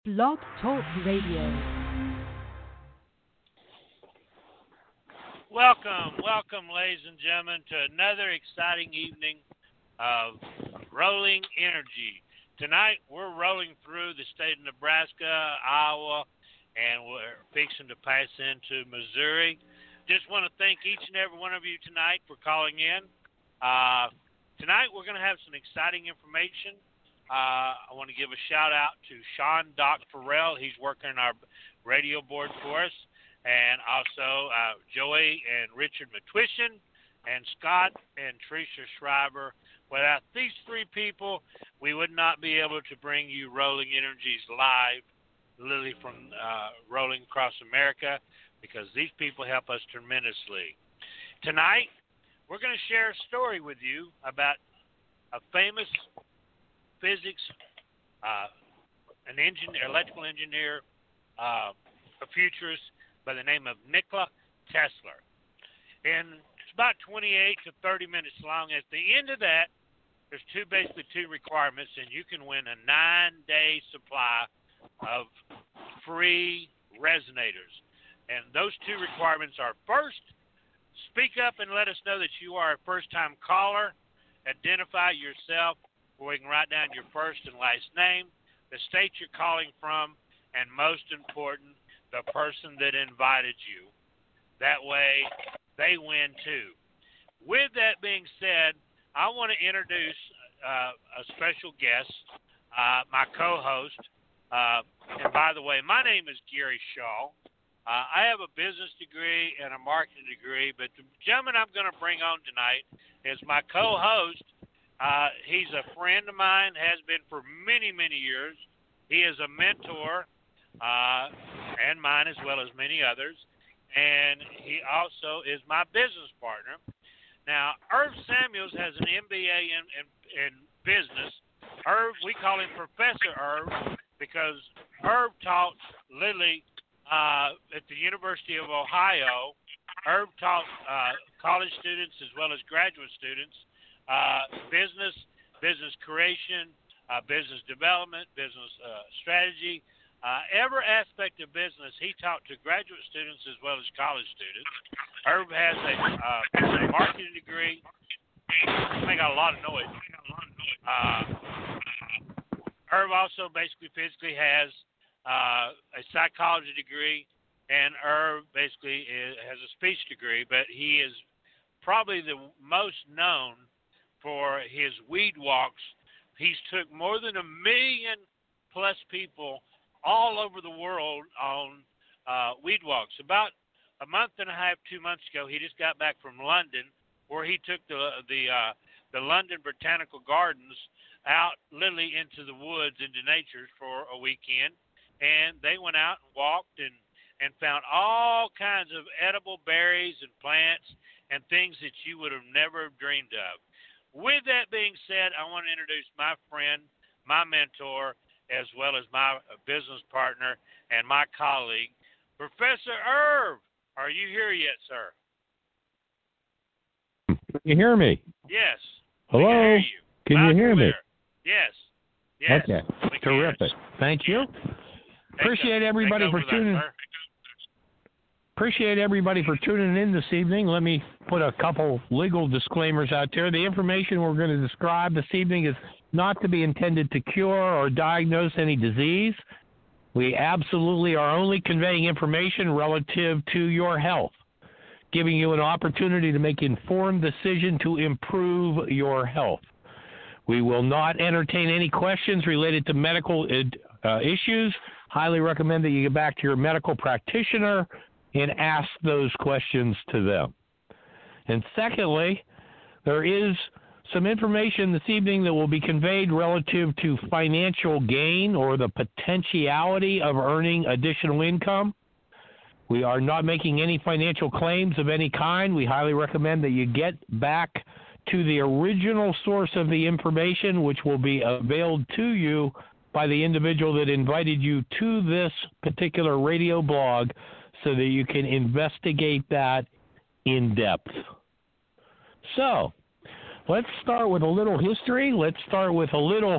Blog Talk Radio. Welcome, ladies and gentlemen, to another exciting evening of Rolling Energy. Tonight, we're rolling through the state of Nebraska, Iowa, and we're fixing to pass into Missouri. Just want to thank each and every one of you tonight for calling in. Tonight, we're going to have some exciting information. I want to give a shout-out to Sean Doc Farrell. He's working our radio board for us. And also Joey and Richard Matwishin and Scott and Tricia Schreiber. Without these three people, we would not be able to bring you Rolling Energies live, literally from Rolling Across America, because these people help us tremendously. Tonight, we're going to share a story with you about a famous physics, an engineer, electrical engineer, a futurist by the name of Nikola Tesla. And it's about 28 to 30 minutes long. At the end of that, there's basically two requirements, and you can win a 9-day supply of free resonators. And those two requirements are, first, speak up and let us know that you are a first-time caller. Identify yourself, where we can write down your first and last name, the state you're calling from, and most important, the person that invited you. That way, they win too. With that being said, I want to introduce a special guest, my co-host. And by the way, my name is Gary Shaw. I have a business degree and a marketing degree, but the gentleman I'm going to bring on tonight is my co-host. He's a friend of mine, has been for many, many years. He is a mentor, and mine as well as many others. And he also is my business partner. Now, Irv Samuels has an MBA in business. Irv, we call him Professor Irv because Irv taught literally at the University of Ohio. Irv taught college students as well as graduate students business creation, business development, business strategy. Every aspect of business he taught to graduate students as well as college students. Irv has a marketing degree. I got a lot of noise. Irv also physically has a psychology degree, and Irv basically has a speech degree, but he is probably the most known for his weed walks. He's took more than 1 million plus people all over the world on weed walks. About a month and a half, 2 months ago, he just got back from London, where he took the London Botanical Gardens out literally into the woods, into nature for a weekend, and they went out and walked and found all kinds of edible berries and plants and things that you would have never dreamed of. With that being said, I want to introduce my friend, my mentor, as well as my business partner and my colleague, Professor Irv. Are you here yet, sir? Can you hear me? Yes. Hello? We can hear you. Can you hear me? Yes. Yes. Okay. Terrific. Thank you. Appreciate everybody for tuning. Appreciate everybody for tuning in this evening. Let me put a couple legal disclaimers out there. The information we're going to describe this evening is not to be intended to cure or diagnose any disease. We absolutely are only conveying information relative to your health, giving you an opportunity to make informed decision to improve your health. We will not entertain any questions related to medical issues. Highly recommend that you get back to your medical practitioner and ask those questions to them. And secondly, there is some information this evening that will be conveyed relative to financial gain or the potentiality of earning additional income. We are not making any financial claims of any kind. We highly recommend that you get back to the original source of the information, which will be availed to you by the individual that invited you to this particular radio blog, so that you can investigate that in depth. So, let's start with a little history. Let's start with a little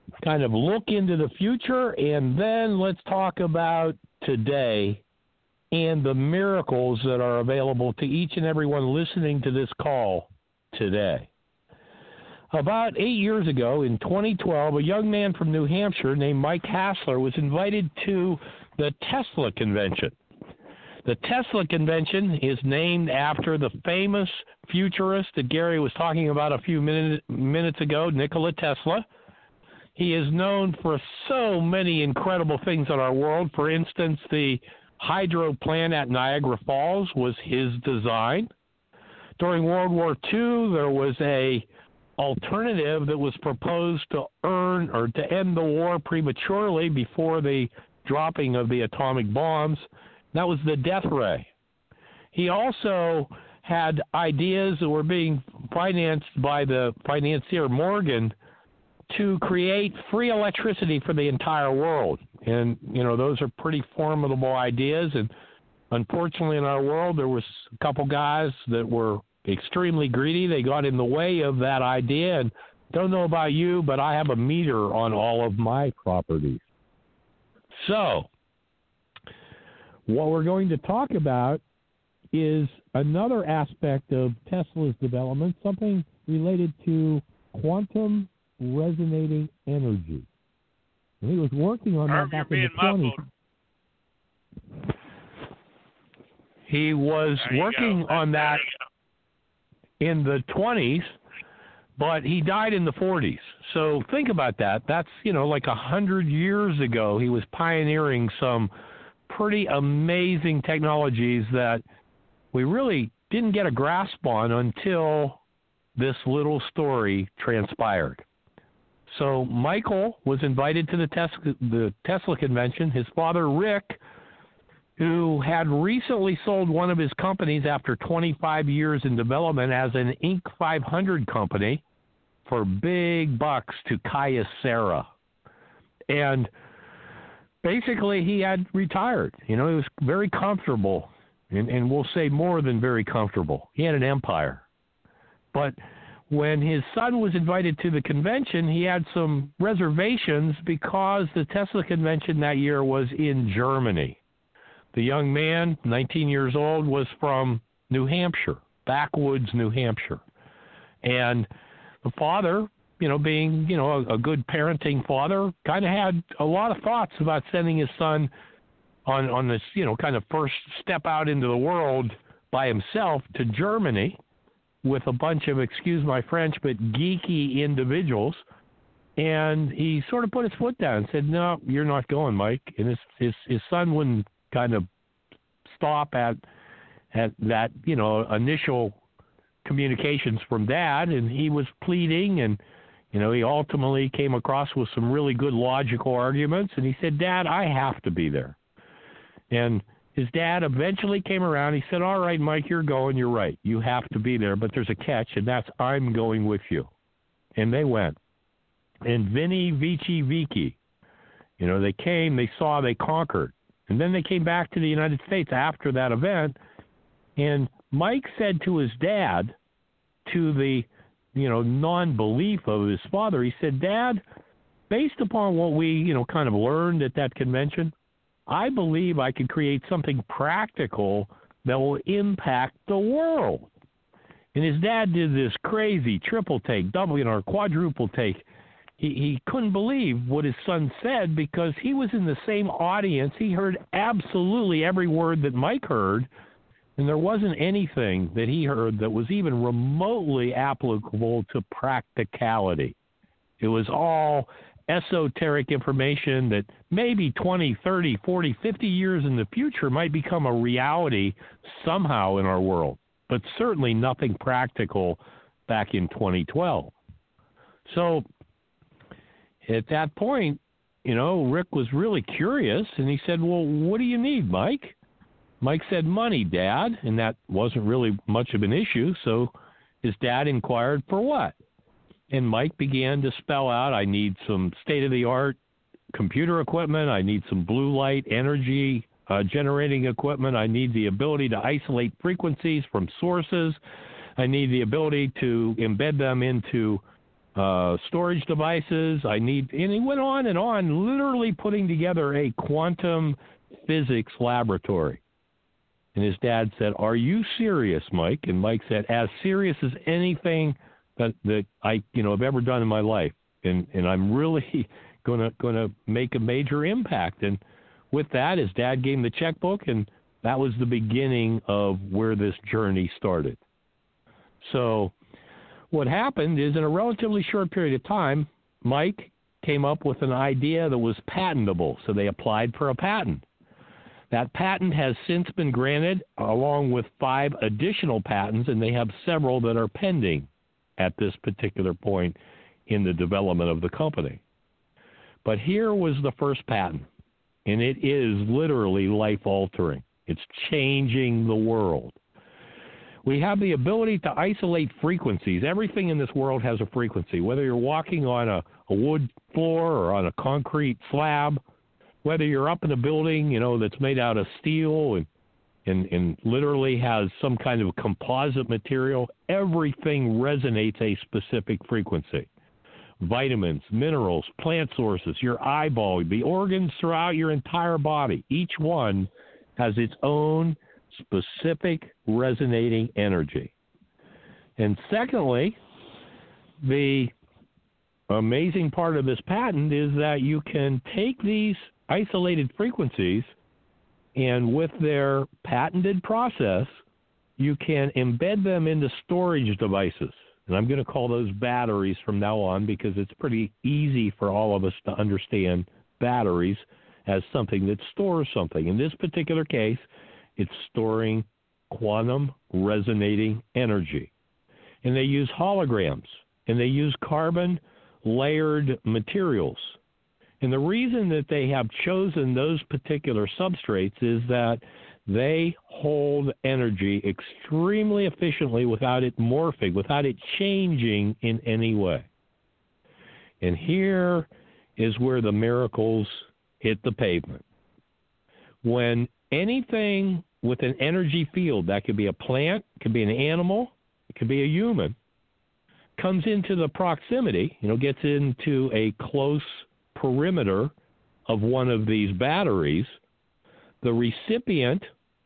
kind of look into the future, and then let's talk about today and the miracles that are available to each and everyone listening to this call today. About 8 years ago, in 2012, a young man from New Hampshire named Mike Hassler was invited to the Tesla Convention. The Tesla Convention is named after the famous futurist that Gary was talking about a few minutes ago, Nikola Tesla. He is known for so many incredible things in our world. For instance, the hydro plant at Niagara Falls was his design. During World War II, there was a alternative that was proposed to end the war prematurely before the dropping of the atomic bombs. That was the death ray. He also had ideas that were being financed by the financier Morgan to create free electricity for the entire world. And, those are pretty formidable ideas. And unfortunately in our world, there was a couple guys that were extremely greedy. They got in the way of that idea. And don't know about you, but I have a meter on all of my properties. So what we're going to talk about is another aspect of Tesla's development, something related to quantum resonating energy. And he was working on that back in the 20s. He was working on that in the 20s, but he died in the 40s. So think about that. That's, like 100 years ago, he was pioneering some pretty amazing technologies that we really didn't get a grasp on until this little story transpired. So Michael was invited to the Tesla Convention. His father, Rick, who had recently sold one of his companies after 25 years in development as an Inc. 500 company for big bucks to Kyocera. And basically he had retired. He was very comfortable, and we'll say more than very comfortable. He had an empire. But when his son was invited to the convention, he had some reservations because the Tesla convention that year was in Germany. The young man, 19 years old, was from New Hampshire, backwoods New Hampshire. And the father, being, a good parenting father, kind of had a lot of thoughts about sending his son on this, kind of first step out into the world by himself to Germany with a bunch of, excuse my French, but geeky individuals. And he sort of put his foot down and said, "No, you're not going, Mike." And his son wouldn't kind of stop at that, initial communications from Dad, and he was pleading, and he ultimately came across with some really good logical arguments, and he said, "Dad, I have to be there." And his dad eventually came around. He said, "All right, Mike, you're going. You're right. You have to be there, but there's a catch, and that's I'm going with you." And they went. And Vinny, Vici, Vicky, they came, they saw, they conquered. And then they came back to the United States after that event, and Mike said to his dad, to the, non-belief of his father, he said, "Dad, based upon what we, kind of learned at that convention, I believe I could create something practical that will impact the world." And his dad did this crazy triple take, double, quadruple take. He couldn't believe what his son said because he was in the same audience. He heard absolutely every word that Mike heard, and there wasn't anything that he heard that was even remotely applicable to practicality. It was all esoteric information that maybe 20, 30, 40, 50 years in the future might become a reality somehow in our world, but certainly nothing practical back in 2012. So at that point, Rick was really curious, and he said, "Well, what do you need, Mike?" Mike said, "Money, Dad," and that wasn't really much of an issue, so his dad inquired for what? And Mike began to spell out, "I need some state-of-the-art computer equipment. I need some blue light energy generating equipment. I need the ability to isolate frequencies from sources. I need the ability to embed them into storage devices. And he went on and on, literally putting together a quantum physics laboratory. And his dad said, "Are you serious, Mike?" And Mike said, "As serious as anything that I have ever done in my life, and I'm really gonna make a major impact." And with that, his dad gave him the checkbook, and that was the beginning of where this journey started. So what happened is, in a relatively short period of time, Mike came up with an idea that was patentable, so they applied for a patent. That patent has since been granted, along with 5 additional patents, and they have several that are pending at this particular point in the development of the company. But here was the first patent, and it is literally life-altering. It's changing the world. We have the ability to isolate frequencies. Everything in this world has a frequency, whether you're walking on a wood floor or on a concrete slab, whether you're up in a building, that's made out of steel and literally has some kind of composite material, everything resonates a specific frequency. Vitamins, minerals, plant sources, your eyeball, the organs throughout your entire body, each one has its own specific resonating energy. And secondly, the amazing part of this patent is that you can take these isolated frequencies, and with their patented process, you can embed them into storage devices. And I'm going to call those batteries from now on, because it's pretty easy for all of us to understand batteries as something that stores something. In this particular case, it's storing quantum resonating energy. And they use holograms, and they use carbon layered materials. And the reason that they have chosen those particular substrates is that they hold energy extremely efficiently without it morphing, without it changing in any way. And here is where the miracles hit the pavement. When anything with an energy field, that could be a plant, it could be an animal, it could be a human, comes into the proximity, gets into a close perimeter of one of these batteries, the recipient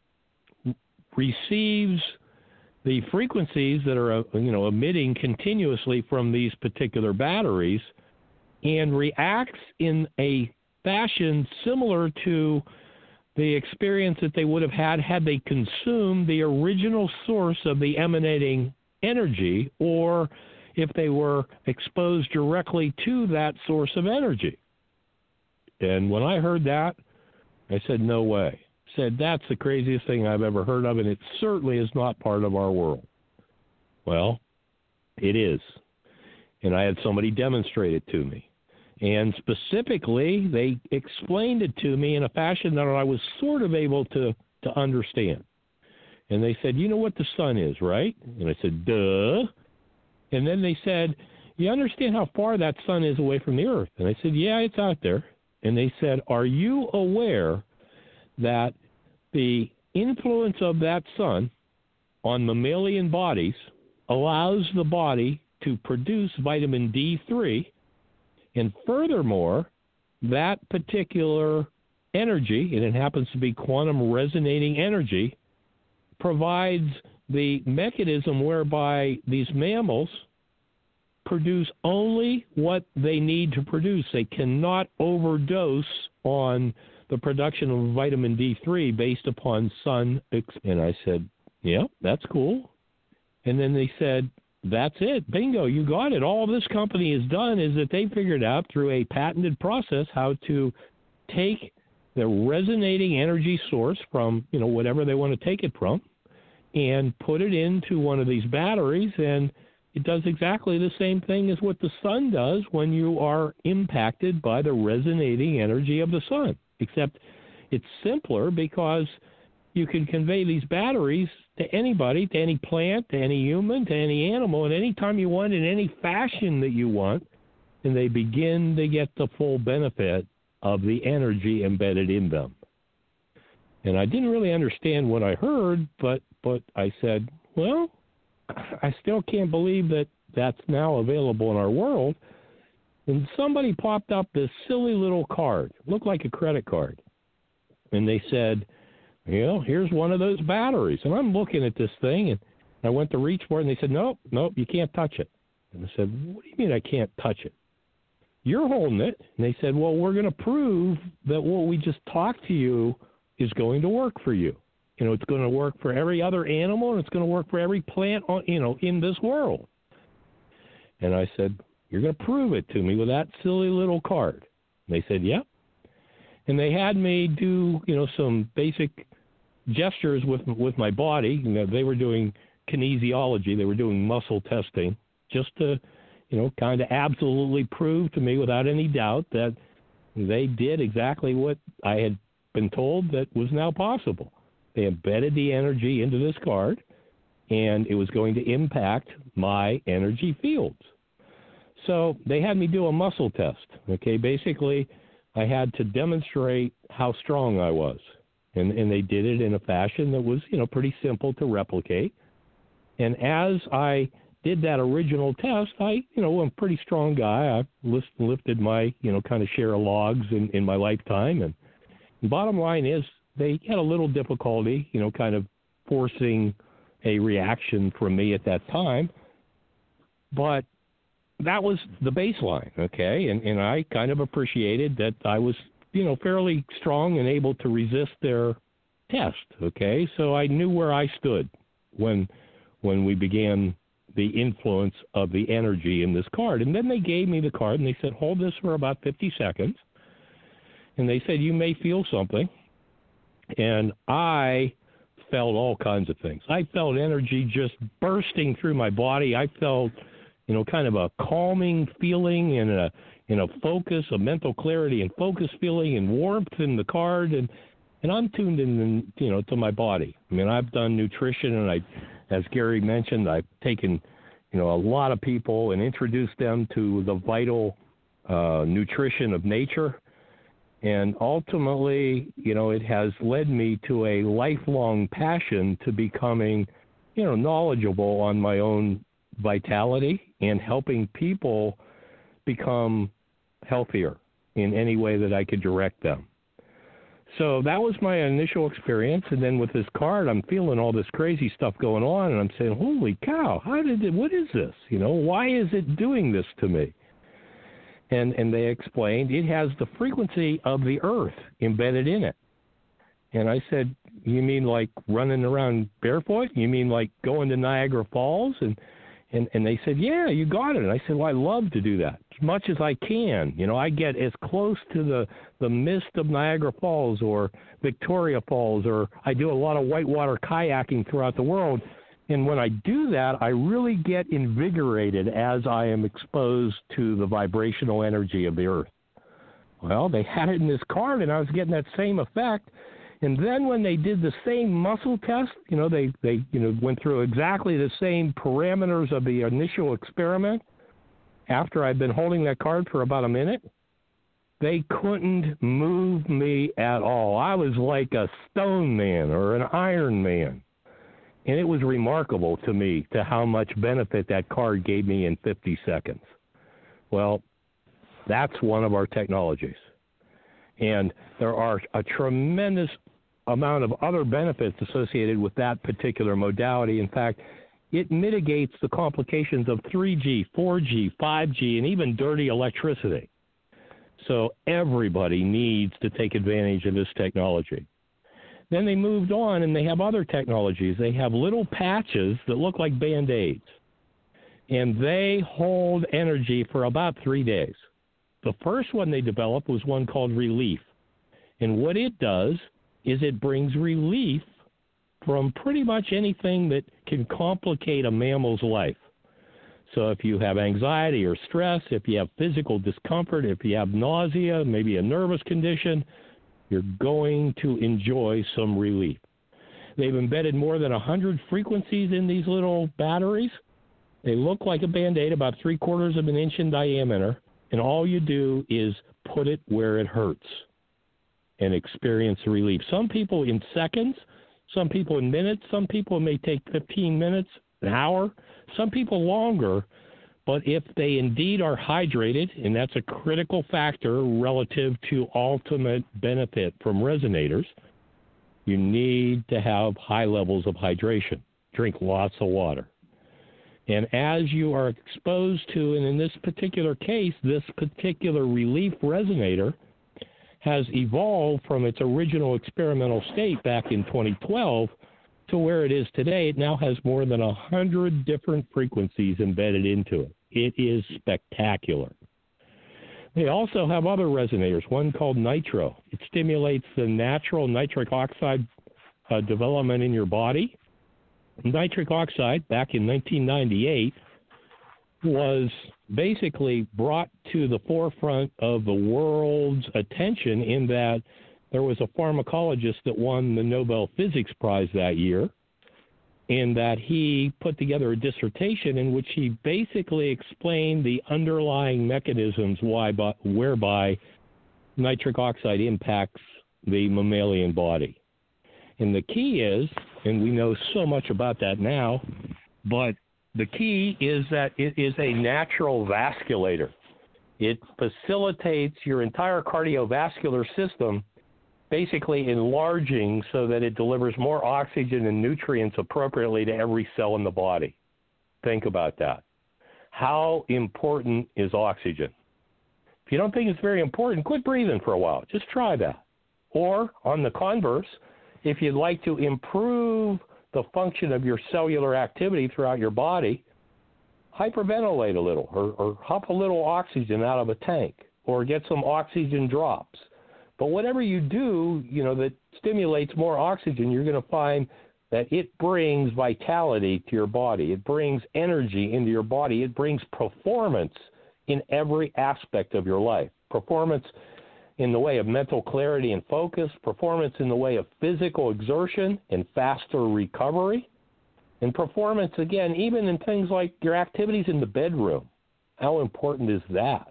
receives the frequencies that are emitting continuously from these particular batteries and reacts in a fashion similar to the experience that they would have had they consumed the original source of the emanating energy, or if they were exposed directly to that source of energy. And when I heard that, I said, no way. I said, that's the craziest thing I've ever heard of, and it certainly is not part of our world. Well, it is. And I had somebody demonstrate it to me. And specifically, they explained it to me in a fashion that I was sort of able to understand. And they said, you know what the sun is, right? And I said, duh. And then they said, you understand how far that sun is away from the earth? And I said, yeah, it's out there. And they said, are you aware that the influence of that sun on mammalian bodies allows the body to produce vitamin D3, and furthermore, that particular energy, and it happens to be quantum resonating energy, provides the mechanism whereby these mammals produce only what they need to produce. They cannot overdose on the production of vitamin D3 based upon sun. And I said, yeah, that's cool. And then they said, that's it. Bingo, you got it. All this company has done is that they figured out through a patented process how to take the resonating energy source from, whatever they want to take it from, and put it into one of these batteries, and it does exactly the same thing as what the sun does when you are impacted by the resonating energy of the sun, except it's simpler because you can convey these batteries to anybody, to any plant, to any human, to any animal, at any time you want, in any fashion that you want, and they begin to get the full benefit of the energy embedded in them. And I didn't really understand what I heard, but I said, well, I still can't believe that that's now available in our world. And somebody popped up this silly little card, looked like a credit card. And they said, here's one of those batteries. And I'm looking at this thing, and I went to reach for it, and they said, nope, you can't touch it. And I said, what do you mean I can't touch it? You're holding it. And they said, well, we're going to prove that what we just talked to you is going to work for you. It's going to work for every other animal, and it's going to work for every plant, in this world. And I said, you're going to prove it to me with that silly little card. And they said, yep. And they had me do, some basic gestures with my body. They were doing kinesiology. They were doing muscle testing just to, kind of absolutely prove to me without any doubt that they did exactly what I had been told that was now possible. They embedded the energy into this card, and it was going to impact my energy fields. So they had me do a muscle test. Okay, basically, I had to demonstrate how strong I was, and they did it in a fashion that was, pretty simple to replicate. And as I did that original test, I'm a pretty strong guy. I lifted my, kind of share of logs in my lifetime. And the bottom line is they had a little difficulty, kind of forcing a reaction from me at that time. But that was the baseline, okay? And I kind of appreciated that I was, fairly strong and able to resist their test, okay? So I knew where I stood when we began the influence of the energy in this card. And then they gave me the card, and they said, hold this for about 50 seconds. And they said, you may feel something. And I felt all kinds of things. I felt energy just bursting through my body. I felt, kind of a calming feeling and a focus, a mental clarity and focus feeling and warmth in the card. And I'm tuned in, to my body. I mean, I've done nutrition, and as Gary mentioned, I've taken, a lot of people and introduced them to the vital nutrition of nature. And ultimately, it has led me to a lifelong passion to becoming, knowledgeable on my own vitality and helping people become healthier in any way that I could direct them. So that was my initial experience. And then with this card, I'm feeling all this crazy stuff going on, and I'm saying, holy cow, what is this? Why is it doing this to me? And they explained it has the frequency of the earth embedded in it. And I said, you mean like running around barefoot? You mean like going to Niagara Falls? And they said, yeah, you got it. And I said, well, I love to do that as much as I can. I get as close to the mist of Niagara Falls or Victoria Falls, or I do a lot of whitewater kayaking throughout the world. And when I do that, I really get invigorated as I am exposed to the vibrational energy of the earth. Well, they had it in this card, and I was getting that same effect. And then when they did the same muscle test, they went through exactly the same parameters of the initial experiment. After I'd been holding that card for about a minute, they couldn't move me at all. I was like a stone man or an iron man. And it was remarkable to me to how much benefit that card gave me in 50 seconds. Well, that's one of our technologies. And there are a tremendous amount of other benefits associated with that particular modality. In fact, it mitigates the complications of 3G, 4G, 5G, and even dirty electricity. So everybody needs to take advantage of this technology. Then they moved on, and they have other technologies. They have little patches that look like Band-Aids, and they hold energy for about 3 days. The first one they developed was one called Relief, and what it does is it brings relief from pretty much anything that can complicate a mammal's life. So if you have anxiety or stress, if you have physical discomfort, if you have nausea, maybe a nervous condition, you're going to enjoy some relief. They've embedded more than 100 frequencies in these little batteries. They look like a Band-Aid, about 3/4 of an inch in diameter, and all you do is put it where it hurts and experience relief. Some people in seconds, some people in minutes, some people may take 15 minutes, an hour, some people longer, But if they indeed are hydrated, and that's a critical factor relative to ultimate benefit from resonators, you need to have high levels of hydration. Drink lots of water. And as you are exposed to, and in this particular case, this particular relief resonator has evolved from its original experimental state back in 2012 to where it is today. It now has more than 100 different frequencies embedded into it. It is spectacular. They also have other resonators, one called Nitro. It stimulates the natural nitric oxide development in your body. Nitric oxide, back in 1998, was basically brought to the forefront of the world's attention in that there was a pharmacologist that won the Nobel Physics Prize that year, in that he put together a dissertation in which he basically explained the underlying mechanisms whereby nitric oxide impacts the mammalian body. And the key is, and we know so much about that now, but the key is that it is a natural vasculator. It facilitates your entire cardiovascular system basically enlarging so that it delivers more oxygen and nutrients appropriately to every cell in the body. Think about that. How important is oxygen? If you don't think it's very important, quit breathing for a while. Just try that. Or, on the converse, if you'd like to improve the function of your cellular activity throughout your body, hyperventilate a little or huff a little oxygen out of a tank or get some oxygen drops. But whatever you do, that stimulates more oxygen, you're going to find that it brings vitality to your body. It brings energy into your body. It brings performance in every aspect of your life. Performance in the way of mental clarity and focus, performance in the way of physical exertion and faster recovery, and performance, again, even in things like your activities in the bedroom. How important is that?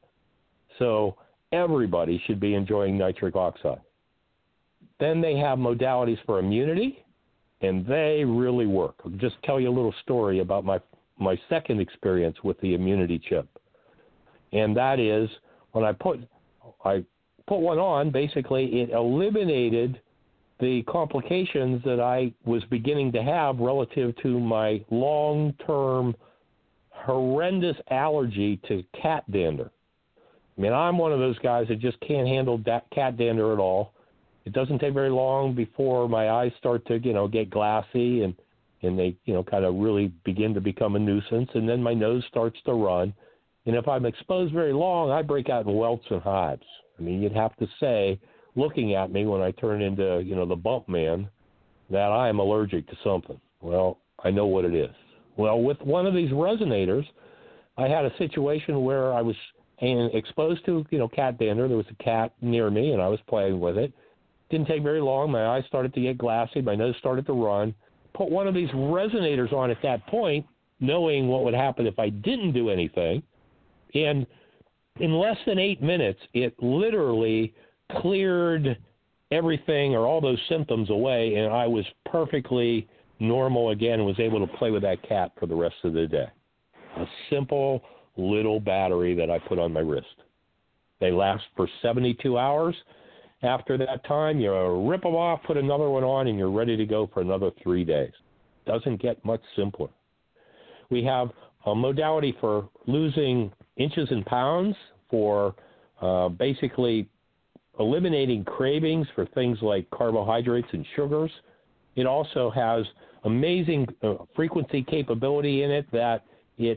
So everybody should be enjoying nitric oxide. Then they have modalities for immunity, and they really work. I'll just tell you a little story about my second experience with the immunity chip. And that is, when I put one on, basically it eliminated the complications that I was beginning to have relative to my long-term horrendous allergy to cat dander. I mean, I'm one of those guys that just can't handle cat dander at all. It doesn't take very long before my eyes start to, get glassy and they, kind of really begin to become a nuisance. And then my nose starts to run. And if I'm exposed very long, I break out in welts and hives. I mean, you'd have to say, looking at me when I turn into, the bump man, that I am allergic to something. Well, I know what it is. Well, with one of these resonators, I had a situation where I was exposed to, cat dander. There was a cat near me, and I was playing with it. Didn't take very long. My eyes started to get glassy. My nose started to run. Put one of these resonators on at that point, knowing what would happen if I didn't do anything. And in less than 8 minutes, it literally cleared everything or all those symptoms away, and I was perfectly normal again and was able to play with that cat for the rest of the day. A simple little battery that I put on my wrist. They last for 72 hours. After that time, you rip them off, put another one on, and you're ready to go for another 3 days. Doesn't get much simpler. We have a modality for losing inches and pounds, for basically eliminating cravings for things like carbohydrates and sugars. It also has amazing frequency capability in it that it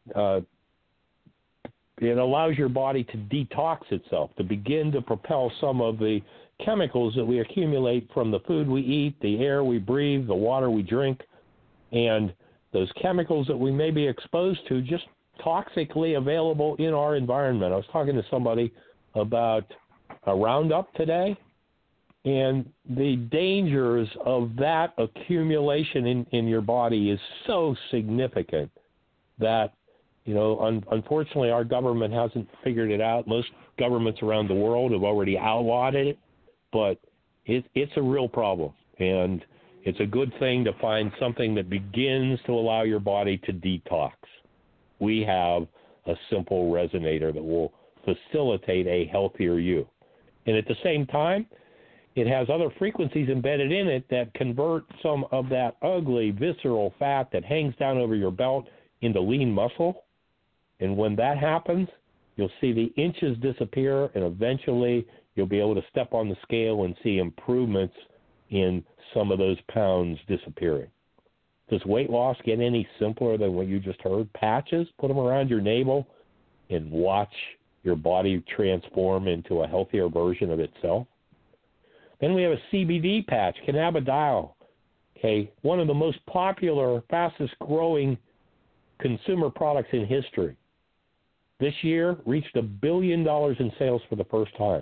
allows your body to detox itself, to begin to propel some of the chemicals that we accumulate from the food we eat, the air we breathe, the water we drink, and those chemicals that we may be exposed to just toxically available in our environment. I was talking to somebody about a Roundup today, and the dangers of that accumulation in your body is so significant that, unfortunately our government hasn't figured it out. Most governments around the world have already outlawed it, but it's a real problem, and it's a good thing to find something that begins to allow your body to detox. we have a simple resonator that will facilitate a healthier you. And at the same time, it has other frequencies embedded in it that convert some of that ugly visceral fat that hangs down over your belt into lean muscle. And when that happens, you'll see the inches disappear, and eventually you'll be able to step on the scale and see improvements in some of those pounds disappearing. Does weight loss get any simpler than what you just heard? Patches, put them around your navel and watch your body transform into a healthier version of itself. Then we have a CBD patch, cannabidiol. Okay, one of the most popular, fastest growing consumer products in history. This year reached $1 billion in sales for the first time.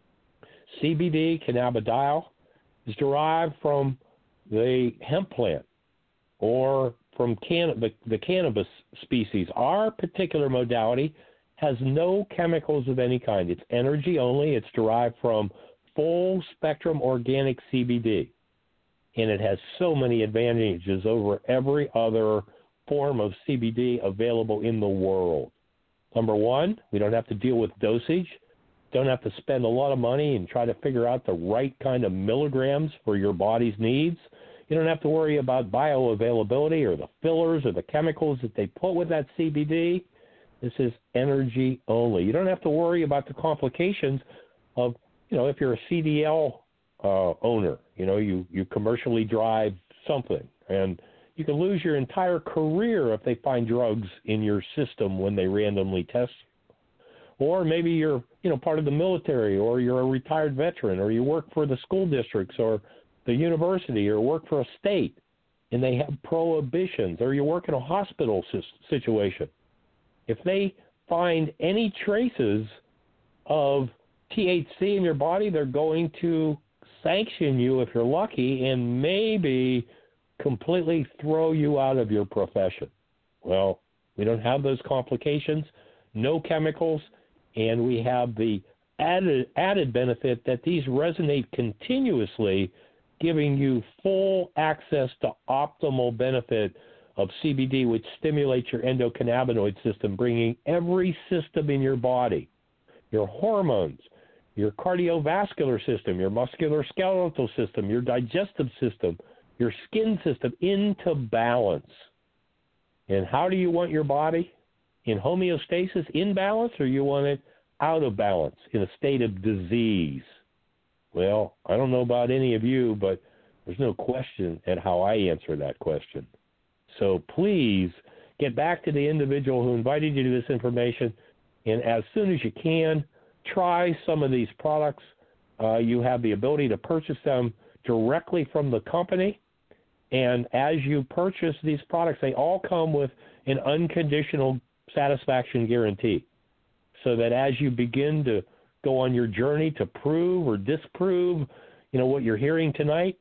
CBD, cannabidiol, is derived from the hemp plant or from the cannabis species. Our particular modality has no chemicals of any kind. It's energy only. It's derived from full spectrum organic CBD. And it has so many advantages over every other form of CBD available in the world. Number one, we don't have to deal with dosage. Don't have to spend a lot of money and try to figure out the right kind of milligrams for your body's needs. You don't have to worry about bioavailability or the fillers or the chemicals that they put with that CBD. This is energy only. You don't have to worry about the complications of, if you're a CDL owner, you commercially drive something, and you can lose your entire career if they find drugs in your system when they randomly test. Or maybe you're, part of the military, or you're a retired veteran, or you work for the school districts or the university, or work for a state, and they have prohibitions, or you work in a hospital situation. If they find any traces of THC in your body, they're going to sanction you if you're lucky and maybe completely throw you out of your profession. Well, we don't have those complications, no chemicals, and we have the added benefit that these resonate continuously, giving you full access to optimal benefit of CBD, which stimulates your endocannabinoid system, bringing every system in your body, your hormones, your cardiovascular system, your musculoskeletal system, your digestive system, your skin system into balance. And how do you want your body? In homeostasis, in balance, or you want it out of balance, in a state of disease? Well, I don't know about any of you, but there's no question at how I answer that question. So please get back to the individual who invited you to this information, and as soon as you can, try some of these products. You have the ability to purchase them directly from the company, and as you purchase these products, they all come with an unconditional satisfaction guarantee, so that as you begin to go on your journey to prove or disprove, what you're hearing tonight,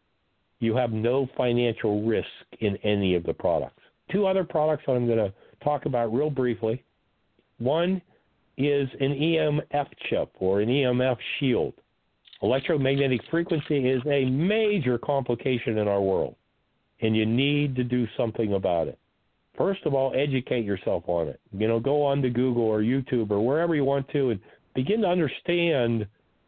you have no financial risk in any of the products. Two other products I'm going to talk about real briefly. One is an EMF chip or an EMF shield. Electromagnetic frequency is a major complication in our world, and you need to do something about it. First of all, educate yourself on it. Go on to Google or YouTube or wherever you want to and begin to understand,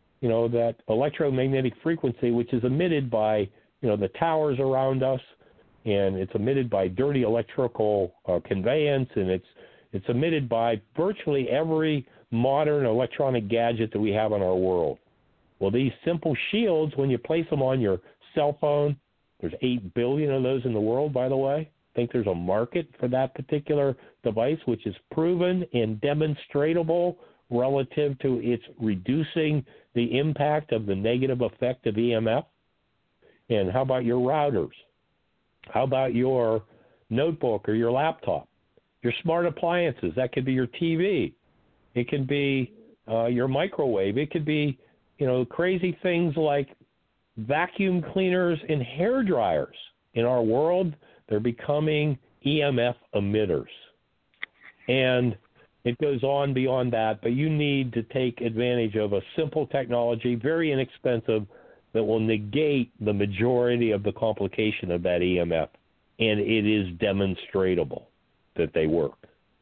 that electromagnetic frequency, which is emitted by, the towers around us, and it's emitted by dirty electrical conveyance, and it's emitted by virtually every modern electronic gadget that we have in our world. Well, these simple shields, when you place them on your cell phone, there's 8 billion of those in the world, by the way. I think there's a market for that particular device, which is proven and demonstratable relative to its reducing the impact of the negative effect of EMF. And how about your routers? How about your notebook or your laptop? Your smart appliances, that could be your TV. It can be your microwave. It could be, crazy things like vacuum cleaners and hair dryers. In our world, they're becoming EMF emitters. And it goes on beyond that, but you need to take advantage of a simple technology, very inexpensive, that will negate the majority of the complication of that EMF. And it is demonstrable that they work.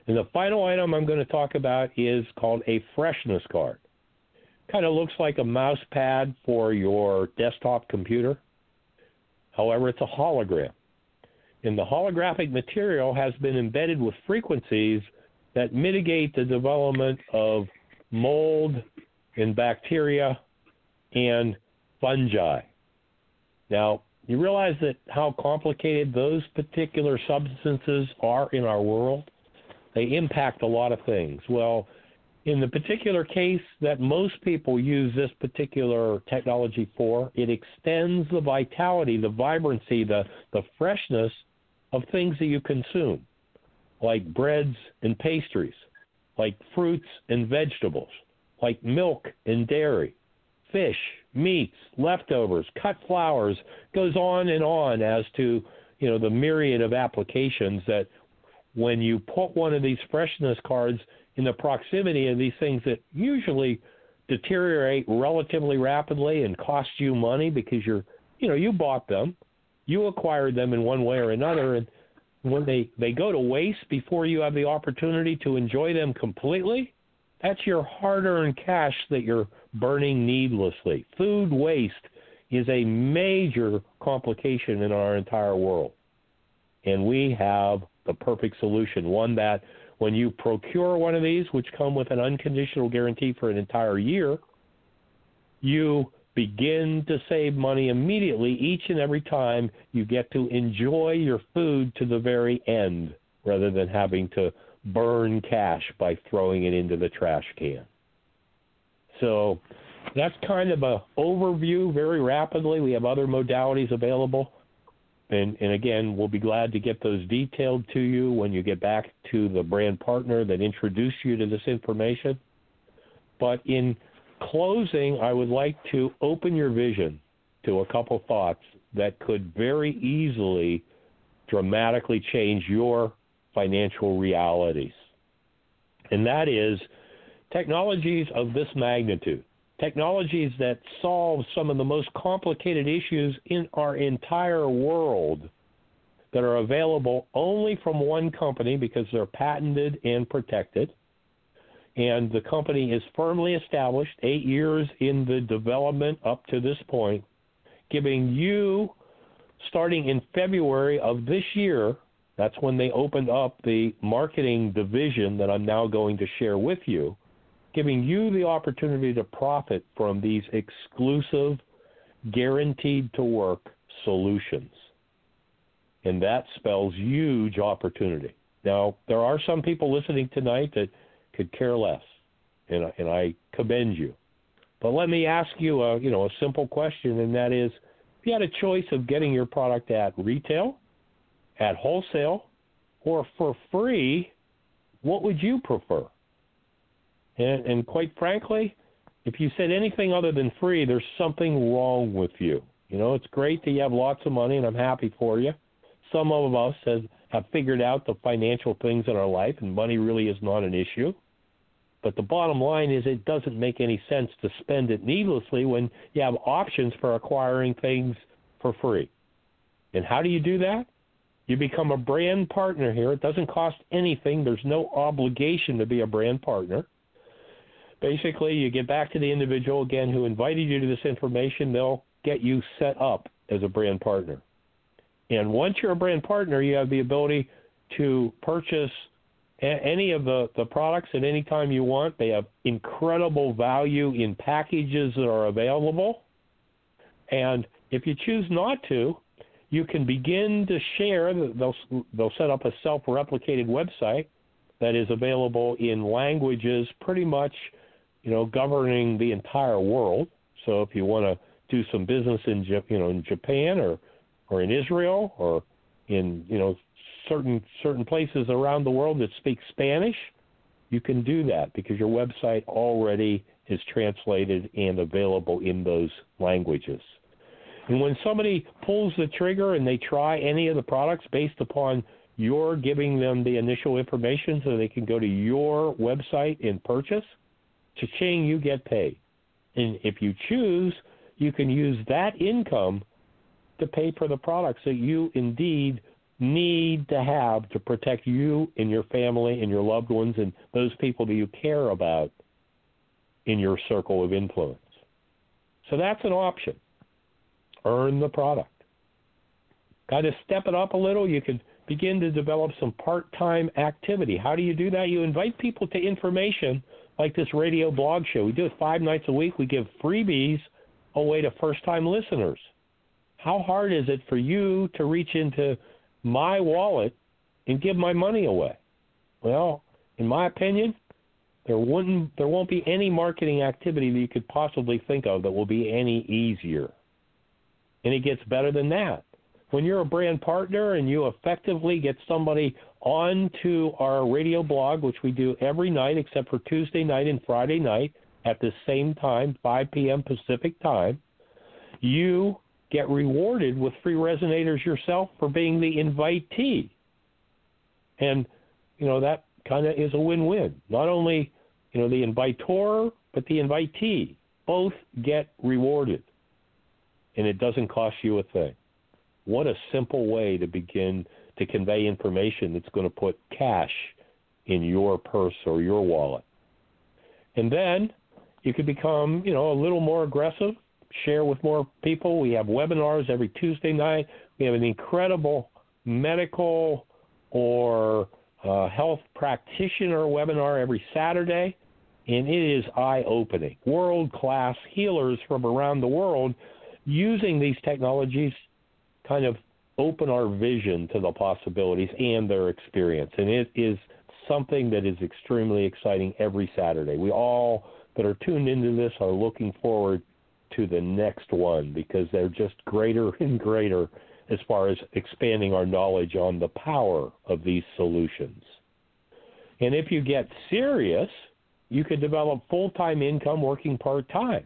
And the final item I'm going to talk about is called a freshness card. Kind of looks like a mouse pad for your desktop computer. However, it's a hologram. And the holographic material has been embedded with frequencies that mitigate the development of mold and bacteria and fungi. Now, you realize that how complicated those particular substances are in our world? They impact a lot of things. Well, in the particular case that most people use this particular technology for, it extends the vitality, the vibrancy, the freshness of things that you consume, like breads and pastries, like fruits and vegetables, like milk and dairy, fish, meats, leftovers, cut flowers, goes on and on as to, the myriad of applications that when you put one of these freshness cards in the proximity of these things that usually deteriorate relatively rapidly and cost you money because you bought them, you acquired them in one way or another, and when they go to waste before you have the opportunity to enjoy them completely, that's your hard-earned cash that you're burning needlessly. Food waste is a major complication in our entire world. And we have the perfect solution, one that when you procure one of these, which come with an unconditional guarantee for an entire year, you begin to save money immediately each and every time you get to enjoy your food to the very end rather than having to burn cash by throwing it into the trash can. So that's kind of an overview very rapidly. We have other modalities available. And again, we'll be glad to get those detailed to you when you get back to the brand partner that introduced you to this information. But in closing, I would like to open your vision to a couple thoughts that could very easily dramatically change your financial realities. And that is technologies of this magnitude, technologies that solve some of the most complicated issues in our entire world that are available only from one company because they're patented and protected. And the company is firmly established, 8 years in the development up to this point, giving you, starting in February of this year, that's when they opened up the marketing division that I'm now going to share with you, giving you the opportunity to profit from these exclusive, guaranteed-to-work solutions. And that spells huge opportunity. Now, there are some people listening tonight that could care less, and I commend you. But let me ask you a simple question, and that is, if you had a choice of getting your product at retail, at wholesale, or for free, what would you prefer? And quite frankly, if you said anything other than free, there's something wrong with you. It's great that you have lots of money, and I'm happy for you. Some of us have figured out the financial things in our life, and money really is not an issue. But the bottom line is it doesn't make any sense to spend it needlessly when you have options for acquiring things for free. And how do you do that? You become a brand partner here. It doesn't cost anything. There's no obligation to be a brand partner. Basically, you get back to the individual, again, who invited you to this information. They'll get you set up as a brand partner. And once you're a brand partner, you have the ability to purchase any of the products at any time you want. They have incredible value in packages that are available. And if you choose not to, you can begin to share. They'll set up a self-replicated website that is available in languages pretty much, governing the entire world. So if you want to do some business in Japan or in Israel or in certain places around the world that speak Spanish, you can do that because your website already is translated and available in those languages. And when somebody pulls the trigger and they try any of the products based upon your giving them the initial information so they can go to your website and purchase, cha-ching, you get paid. And if you choose, you can use that income to pay for the products that you indeed need to have to protect you and your family and your loved ones and those people that you care about in your circle of influence. So that's an option. Earn the product. Got to step it up a little. You could begin to develop some part-time activity. How do you do that? You invite people to information like this radio blog show. We do it 5 nights a week. We give freebies away to first-time listeners. How hard is it for you to reach into my wallet and give my money away? Well, in my opinion, there won't be any marketing activity that you could possibly think of that will be any easier. And it gets better than that. When you're a brand partner and you effectively get somebody onto our radio blog, which we do every night except for Tuesday night and Friday night at the same time, 5 p.m. Pacific time, you get rewarded with free resonators yourself for being the invitee. And, that kind of is a win-win. Not only, the invitor, but the invitee. Both get rewarded. And it doesn't cost you a thing. What a simple way to begin to convey information that's going to put cash in your purse or your wallet. And then you could become, a little more aggressive, share with more people. We have webinars every Tuesday night. We have an incredible medical or health practitioner webinar every Saturday, and it is eye-opening. World-class healers from around the world using these technologies kind of open our vision to the possibilities and their experience. And it is something that is extremely exciting every Saturday. We all that are tuned into this are looking forward to the next one because they're just greater and greater as far as expanding our knowledge on the power of these solutions. And if you get serious, you could develop full-time income working part-time.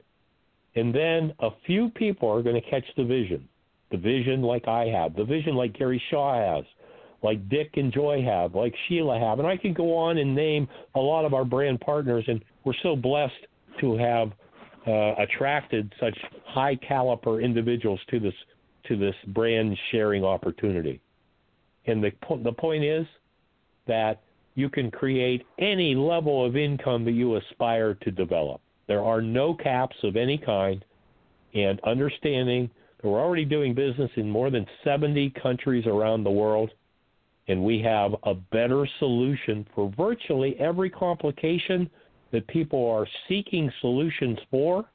And then a few people are going to catch the vision like I have, the vision like Gary Shaw has, like Dick and Joy have, like Sheila have. And I can go on and name a lot of our brand partners, and we're so blessed to have attracted such high caliber individuals to this brand sharing opportunity. And the point is that you can create any level of income that you aspire to develop. There are no caps of any kind, and understanding that we're already doing business in more than 70 countries around the world, and we have a better solution for virtually every complication that people are seeking solutions for,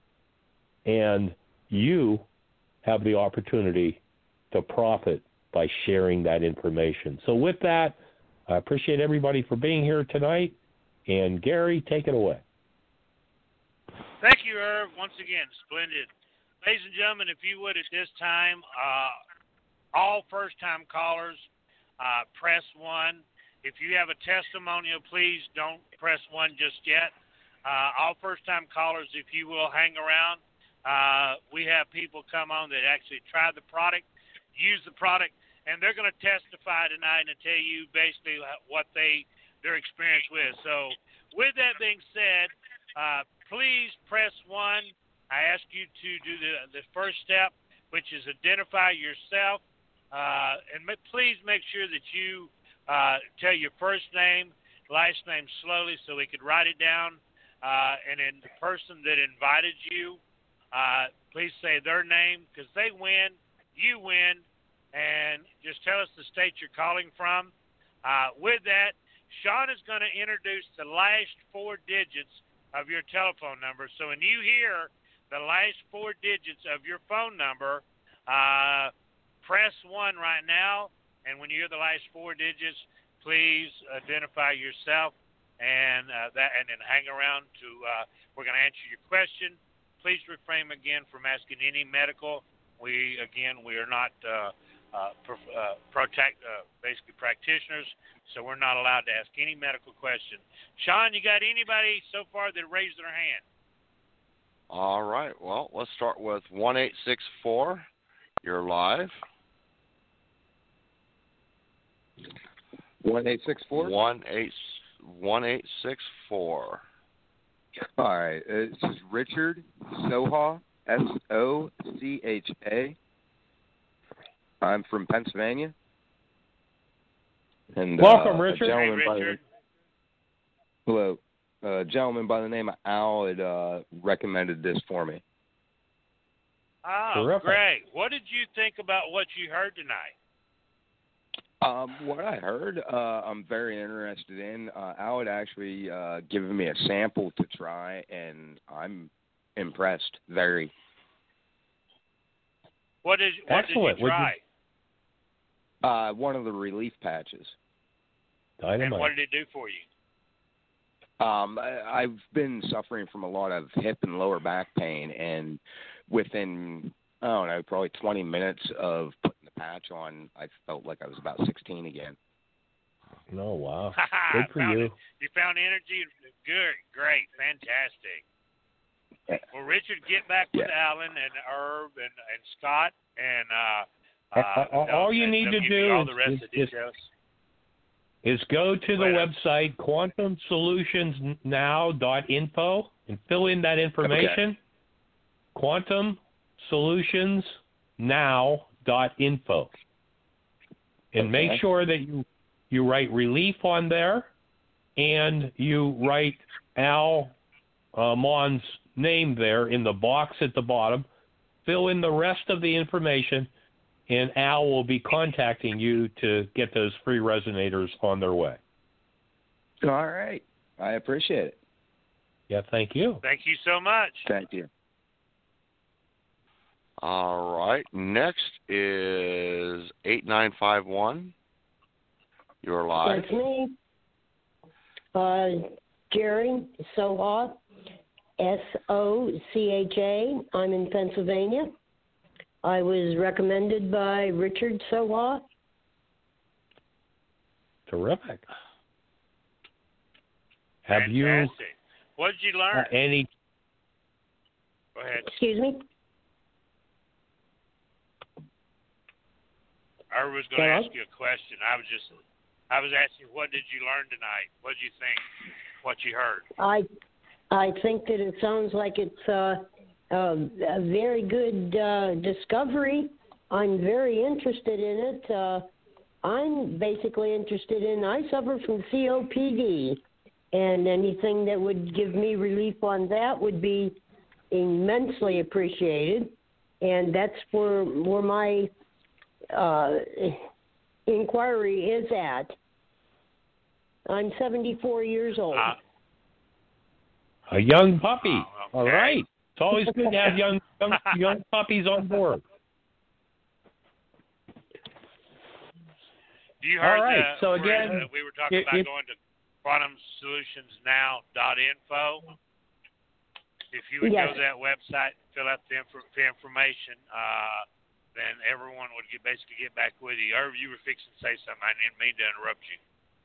and you have the opportunity to profit by sharing that information. So with that, I appreciate everybody for being here tonight, and Gary, take it away. Thank you, Irv. Once again, splendid. Ladies and gentlemen, if you would at this time, all first-time callers, press 1. If you have a testimonial, please don't press 1 just yet. All first-time callers, if you will, hang around. We have people come on that actually try the product, use the product, and they're going to testify tonight and tell you basically what their experience with. So with that being said, please press 1. I ask you to do the first step, which is identify yourself, and please make sure that you tell your first name, last name slowly so we could write it down, and then the person that invited you, please say their name because they win, you win, and just tell us the state you're calling from. With that, Sean is going to introduce the last 4 digits of your telephone number. So when you hear the last 4 digits of your phone number, press 1 right now, and when you hear the last 4 digits, please identify yourself and then hang around to we're going to answer your question. Please refrain again from asking any medical. We are not basically practitioners, so we're not allowed to ask any medical question. Sean, you got anybody so far that raised their hand? All right. Well, let's start with 1864. You're live. 1864? 1864. All right. This is Richard Socha, Socha. I'm from Pennsylvania. And Welcome, Richard. Hey, Richard. Hello. A gentleman by the name of Al had recommended this for me. Oh, Terrific. great. What did you think about what you heard tonight? What I heard, I'm very interested in. Al had actually given me a sample to try, and I'm impressed. Very. What did Excellent. you try? One of the relief patches. Dynamite. And what did it do for you? I've been suffering from a lot of hip and lower back pain, and within, I don't know, probably 20 minutes of putting the patch on, I felt like I was about 16 again. Oh, wow. Good for you. You found energy? Good, great, fantastic. Well, Richard, get back with Alan and Herb and Scott, and all you need to do all the rest of the details. is go to the website quantumsolutionsnow.info and fill in that information. Okay. quantumsolutionsnow.info. And make sure that you write relief on there, and you write Al Mon's name there in the box at the bottom. Fill in the rest of the information, and Al will be contacting you to get those free resonators on their way. All right. I appreciate it. Yeah, thank you. Thank you so much. Thank you. All right. Next is 8951. You're live. That's me. Jerry Soha, Socha. I'm in Pennsylvania. I was recommended by Richard Soha. Terrific. Have you? What did you learn? Any? Go ahead. Excuse me. I was going to ask you a question. I was asking, what did you learn tonight? What did you think? What you heard? I think that it sounds like it's a very good discovery. I'm very interested in it. I'm basically interested in, I suffer from COPD, and anything that would give me relief on that would be immensely appreciated. And that's where my inquiry is at. I'm 74 years old. A young puppy. Okay. All right. It's always good to have young puppies on board. You heard all right. So again, we were talking about going to quantumsolutionsnow.info. If you would go to that website, fill out the information, then everyone would basically get back with you. Irv, you were fixing to say something. I didn't mean to interrupt you.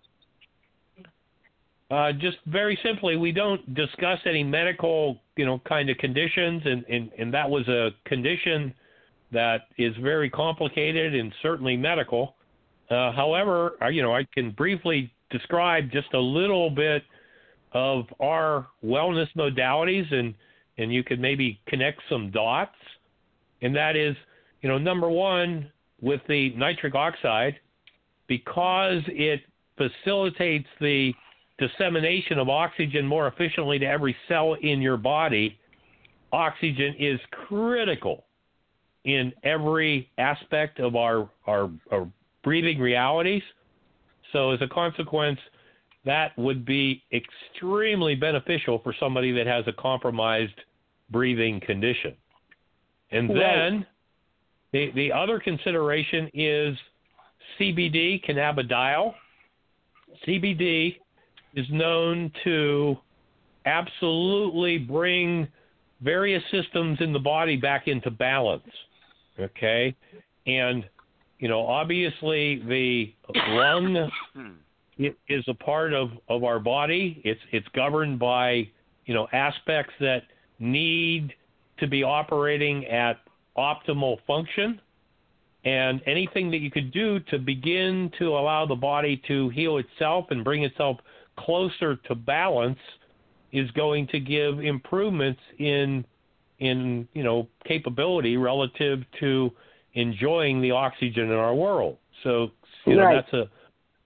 Just very simply, we don't discuss any medical, kind of conditions, and that was a condition that is very complicated and certainly medical. However, I can briefly describe just a little bit of our wellness modalities, and you could maybe connect some dots. And that is, number one, with the nitric oxide, because it facilitates the dissemination of oxygen more efficiently to every cell in your body, oxygen is critical in every aspect of our breathing realities. So as a consequence, that would be extremely beneficial for somebody that has a compromised breathing condition. And then the other consideration is CBD, cannabidiol. CBD is known to absolutely bring various systems in the body back into balance, okay? And, obviously the lung is a part of our body. It's governed by, aspects that need to be operating at optimal function. And anything that you could do to begin to allow the body to heal itself and bring itself closer to balance is going to give improvements in capability relative to enjoying the oxygen in our world. So that's a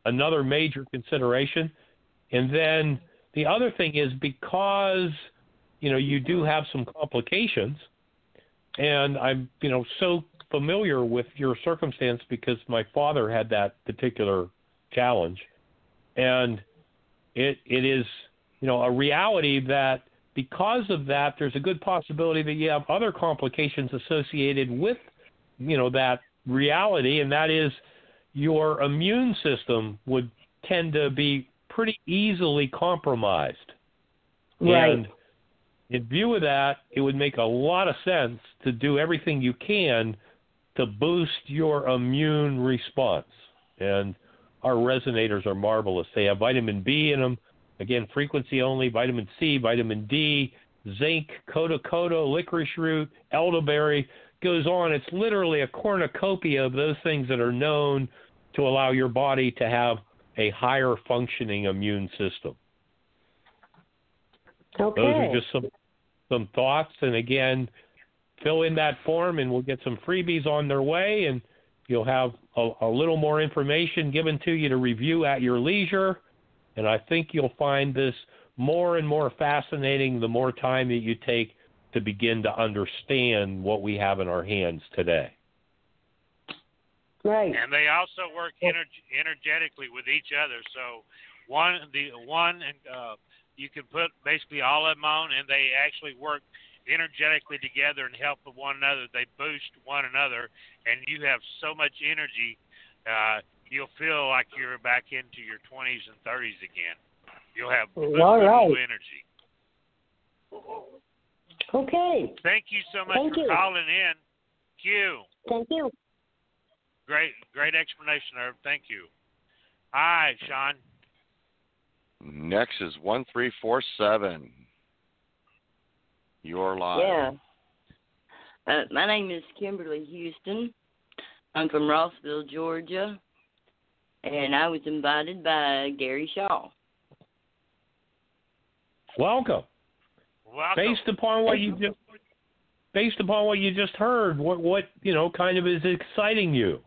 another major consideration. And then the other thing is, because, you do have some complications, and I'm, so familiar with your circumstance because my father had that particular challenge. And it is, a reality that because of that, there's a good possibility that you have other complications associated with, that reality, and that is your immune system would tend to be pretty easily compromised. Right. And in view of that, it would make a lot of sense to do everything you can to boost your immune response. And our resonators are marvelous. They have vitamin B in them. Again, frequency only, vitamin C, vitamin D, zinc, coda, licorice root, elderberry, goes on. It's literally a cornucopia of those things that are known to allow your body to have a higher functioning immune system. Okay. Those are just some thoughts. And again, fill in that form and we'll get some freebies on their way, and you'll have a little more information given to you to review at your leisure. And I think you'll find this more and more fascinating the more time that you take to begin to understand what we have in our hands today. Right. And they also work energetically with each other. So you can put basically all of them on, and they actually work energetically together and help one another. They boost one another, and you have so much energy, you'll feel like you're back into your 20s and 30s again. You'll have good energy. Okay. Thank you so much for calling in. Q. Thank you. Great explanation, Herb. Thank you. Hi, Sean. Next is 1347. You're live. Yeah. My name is Kimberly Houston. I'm from Rossville, Georgia, and I was invited by Gary Shaw. Welcome. Based upon what you just heard, what kind of is exciting you?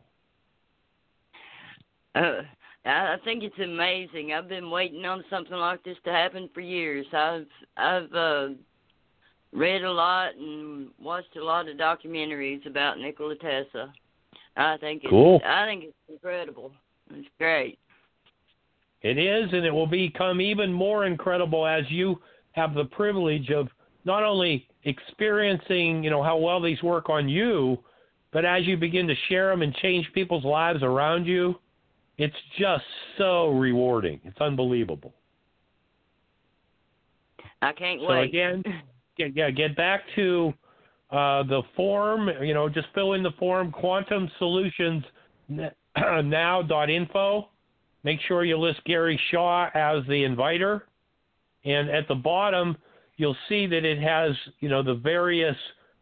I think it's amazing. I've been waiting on something like this to happen for years. I've read a lot and watched a lot of documentaries about Nikola Tesla. I think it's incredible. It's great. It is, and it will become even more incredible as you have the privilege of not only experiencing, how well these work on you, but as you begin to share them and change people's lives around you, it's just so rewarding. It's unbelievable. I can't wait. So again, get back to the form, just fill in the form, quantumsolutionsnow.info. Make sure you list Gary Shaw as the inviter. And at the bottom, you'll see that it has, the various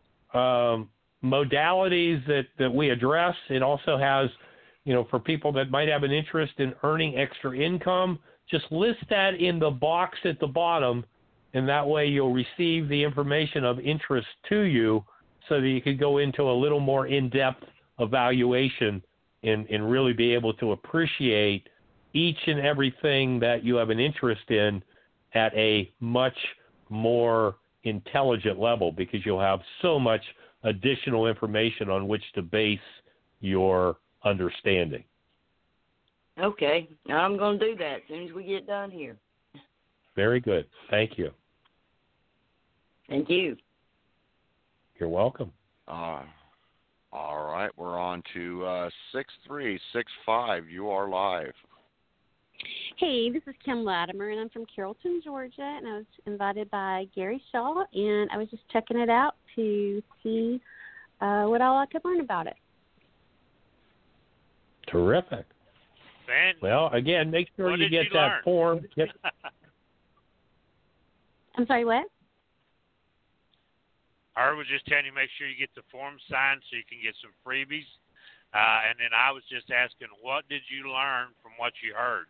modalities that we address. It also has, for people that might have an interest in earning extra income, just list that in the box at the bottom, and that way you'll receive the information of interest to you so that you can go into a little more in-depth evaluation and really be able to appreciate each and everything that you have an interest in at a much more intelligent level, because you'll have so much additional information on which to base your understanding. Okay. I'm going to do that as soon as we get done here. Very good. Thank you. Thank you. You're welcome. All right. We're on to 6365. You are live. Hey, this is Kim Latimer, and I'm from Carrollton, Georgia, and I was invited by Gary Shaw, and I was just checking it out to see what all I could learn about it. Terrific. Well, again, make sure you get that form. I'm sorry, what? I was just telling you, make sure you get the form signed so you can get some freebies. And then I was just asking, what did you learn from what you heard?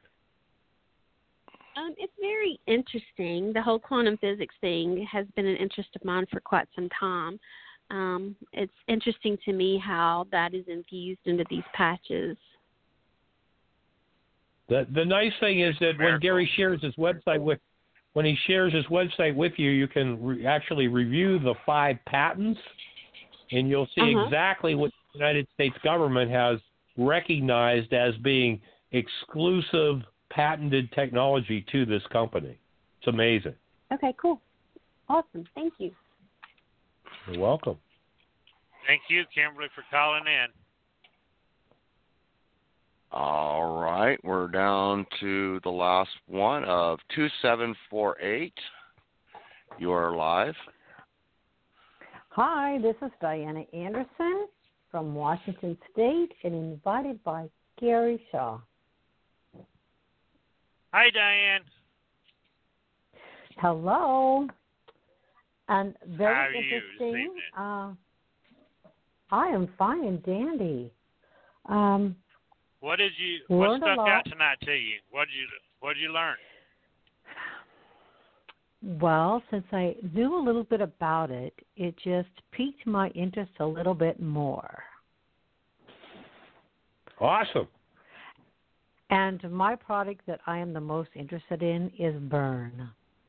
It's very interesting. The whole quantum physics thing has been an interest of mine for quite some time. It's interesting to me how that is infused into these patches. The nice thing is that when Gary shares his website with you, you can actually review the 5 patents, and you'll see exactly what the United States government has recognized as being exclusive patented technology to this company. It's amazing. Okay, cool. Awesome. Thank you. You're welcome. Thank you, Kimberly, for calling in. All right, we're down to the last one of 2748. You are live. Hi, this is Diana Anderson from Washington State and invited by Gary Shaw. Hi, Diane. Hello. And very How are you interesting. this evening? I am fine and dandy. What Learned stuck a lot. out tonight to you? What did you learn? Well, since I knew a little bit about it, it just piqued my interest a little bit more. Awesome. And my product that I am the most interested in is Burn.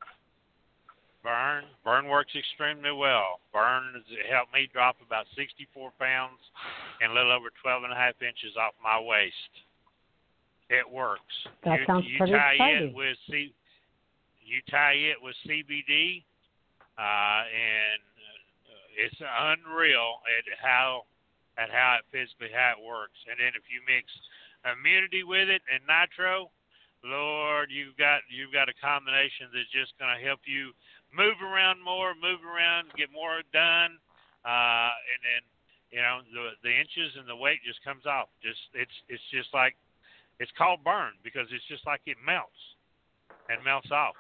Burn works extremely well. Burn has helped me drop about 64 pounds and a little over 12 and a half inches off my waist. It works. That sounds pretty exciting. You tie it with CBD, and it's unreal at how it physically how it works. And then if you mix immunity with it and nitro, Lord, you've got a combination that's just going to help you move around, get more done, and then the inches and the weight just comes off. It's just like it's called Burn because it's just like it melts and melts off.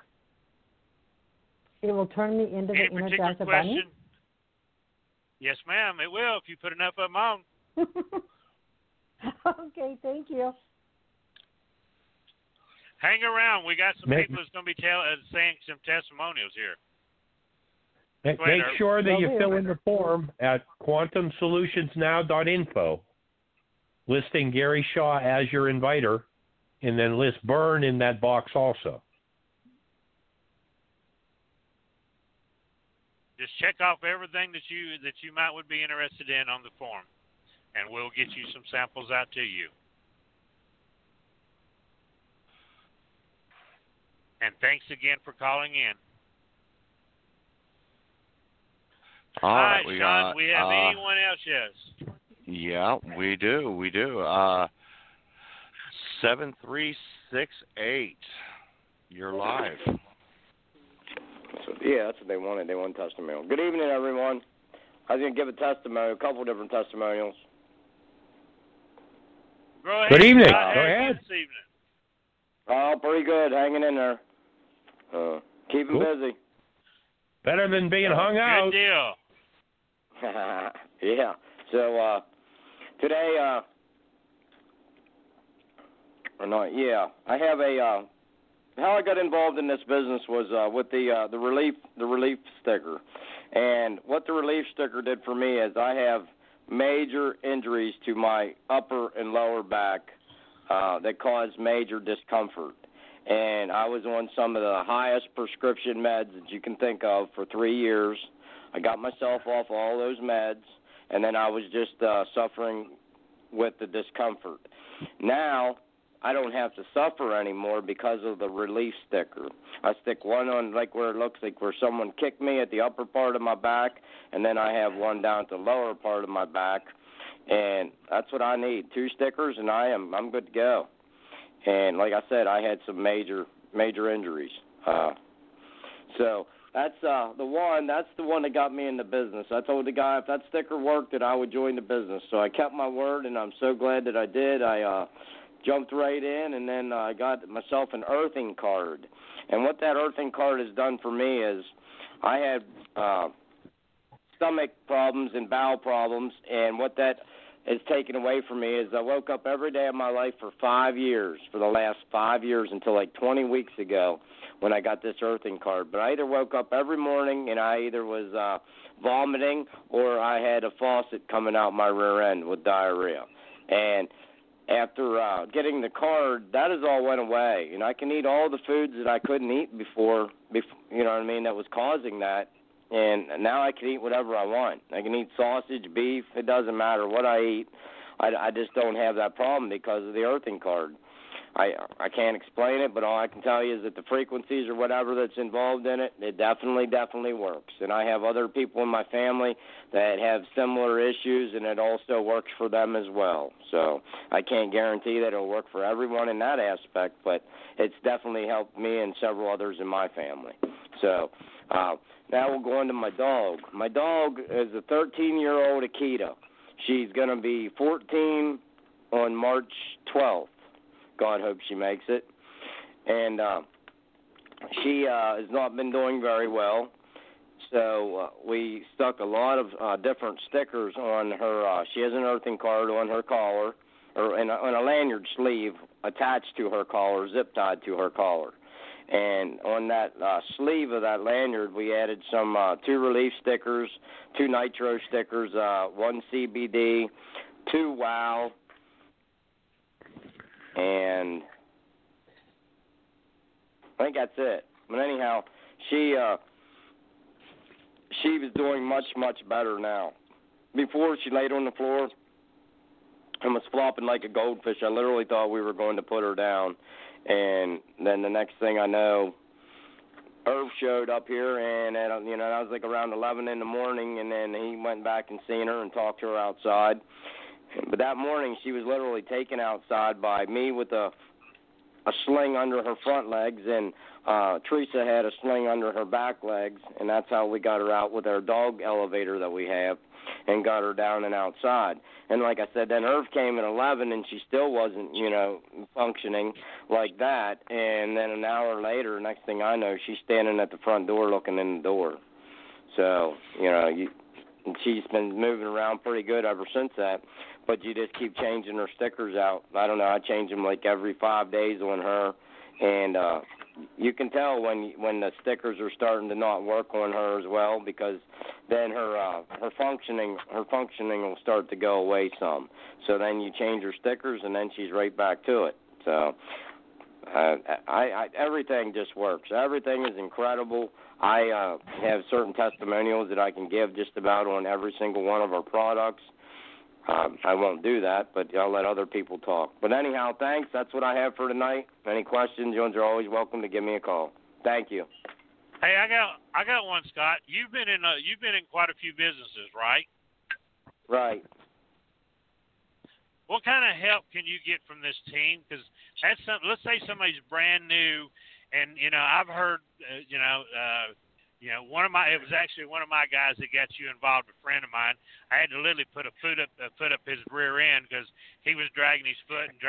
It will turn me into Any the particular Energizer question? Bunny? Yes, ma'am. It will if you put enough of them on. Okay, thank you. Hang around. We got some people that's going to be saying some testimonials here. Make sure that you fill in the form at quantumsolutionsnow.info, listing Gary Shaw as your inviter, and then list Burn in that box also. Just check off everything that you would be interested in on the form, and we'll get you some samples out to you. And thanks again for calling in. All right, Sean, we have anyone else? Yes. Yeah, we do. 7368. You're live. Yeah, that's what they wanted. They wanted testimonial. Good evening, everyone. I was going to give a testimonial, a couple different testimonials. Go ahead. Good evening. Go ahead. This evening. Oh, pretty good. Hanging in there. Keeping busy. Better than being hung out. Good deal. Yeah. So today, I have a. How I got involved in this business was with the relief sticker, and what the relief sticker did for me is I have major injuries to my upper and lower back that caused major discomfort. And I was on some of the highest prescription meds that you can think of for 3 years. I got myself off all those meds, and then I was just suffering with the discomfort. Now, I don't have to suffer anymore because of the relief sticker. I stick one on like where it looks like where someone kicked me at the upper part of my back, and then I have one down at the lower part of my back, and that's what I need. 2 stickers, and I'm good to go. And like I said, I had some major injuries. So that's the one. That's the one that got me in the business. I told the guy if that sticker worked, that I would join the business. So I kept my word, and I'm so glad that I did. I jumped right in, and then I got myself an earthing card. And what that earthing card has done for me is I had stomach problems and bowel problems, and what that has taken away from me is I woke up every day of my life for 5 years, for the last 5 years until like 20 weeks ago when I got this earthing card. But I either woke up every morning and I either was vomiting or I had a faucet coming out my rear end with diarrhea. And after getting the card, that has all went away. And I can eat all the foods that I couldn't eat before, you know what I mean, that was causing that. And now I can eat whatever I want. I can eat sausage, beef, it doesn't matter what I eat. I just don't have that problem because of the earthing card. I can't explain it, but all I can tell you is that the frequencies or whatever that's involved in it, it definitely works. And I have other people in my family that have similar issues, and it also works for them as well. So I can't guarantee that it'll work for everyone in that aspect, but it's definitely helped me and several others in my family. So now we'll go on to my dog. My dog is a 13-year-old Akita. She's going to be 14 on March 12th. God hopes she makes it. And she has not been doing very well. So we stuck a lot of different stickers on her. She has an earthing card on her collar, or on a lanyard sleeve attached to her collar, zip tied to her collar. And on that sleeve of that lanyard, we added some 2 relief stickers, 2 nitro stickers, 1 CBD, 2 WOW, and I think that's it. But anyhow, she was doing much better now. Before, she laid on the floor and was flopping like a goldfish. I literally thought we were going to put her down. And then the next thing I know, Irv showed up here, and that was like around 11 in the morning, and then he went back and seen her and talked to her outside. But that morning, she was literally taken outside by me with a sling under her front legs, and Teresa had a sling under her back legs, and that's how we got her out with our dog elevator that we have and got her down and outside. And like I said, then Irv came at 11, and she still wasn't, functioning like that. And then an hour later, next thing I know, she's standing at the front door looking in the door. So, she's been moving around pretty good ever since that. But you just keep changing her stickers out. I don't know, I change them like every 5 days on her. And you can tell when the stickers are starting to not work on her as well, because then her functioning will start to go away some. So then you change her stickers, and then she's right back to it. So everything just works. Everything is incredible. I have certain testimonials that I can give just about on every single one of our products. I won't do that, but I'll let other people talk. But anyhow, thanks. That's what I have for tonight. Any questions, you are always welcome to give me a call. Thank you. Hey, I got one, Scott. You've been in quite a few businesses, right? Right. What kind of help can you get from this team? Because let's say somebody's brand new, and I've heard it was actually one of my guys that got you involved, a friend of mine. I had to literally put a foot up his rear end because he was dragging his foot, and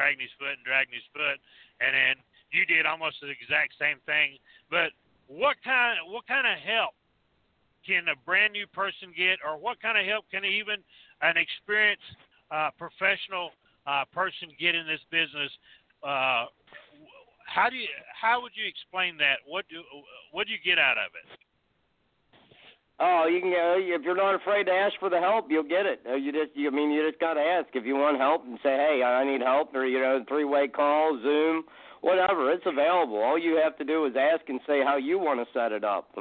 then you did almost the exact same thing. But what kind of help can a brand new person get, or what kind of help can even an experienced professional person get in this business? How would you explain that? What do you get out of it? Oh, you can. If you're not afraid to ask for the help, you'll get it. You just got to ask. If you want help, and say, hey, I need help, or 3-way call, Zoom, whatever. It's available. All you have to do is ask and say how you want to set it up.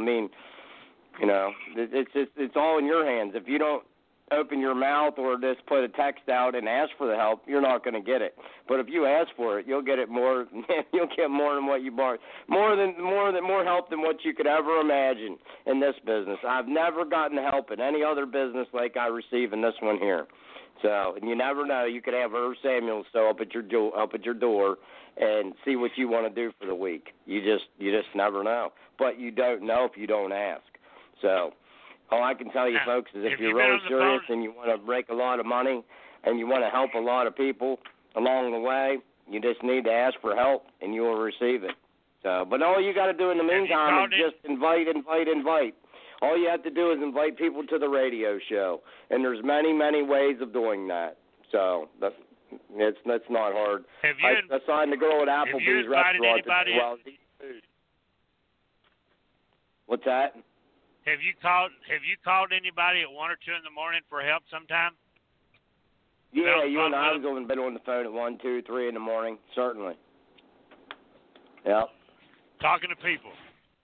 It's all in your hands. If you don't open your mouth or just put a text out and ask for the help, you're not going to get it. But if you ask for it, you'll get it more. You'll get more than what you bought. More help than what you could ever imagine in this business. I've never gotten help in any other business like I receive in this one here. So, and you never know. You could have Irv Samuels show up at your door and see what you want to do for the week. You just never know. But you don't know if you don't ask. So, all I can tell you, folks, is if you're really serious and you want to make a lot of money and you want to help a lot of people along the way, you just need to ask for help and you will receive it. So, but all you got to do in the meantime is just invite. All you have to do is invite people to the radio show, and there's many ways of doing that. So that's not hard. I signed the girl at Applebee's restaurant today while I was eating food. What's that? Have you called anybody at 1 or 2 in the morning for help sometime? Yeah, you and I will go in bed on the phone at 1, 2, 3 in the morning. Certainly. Yeah. Talking to people.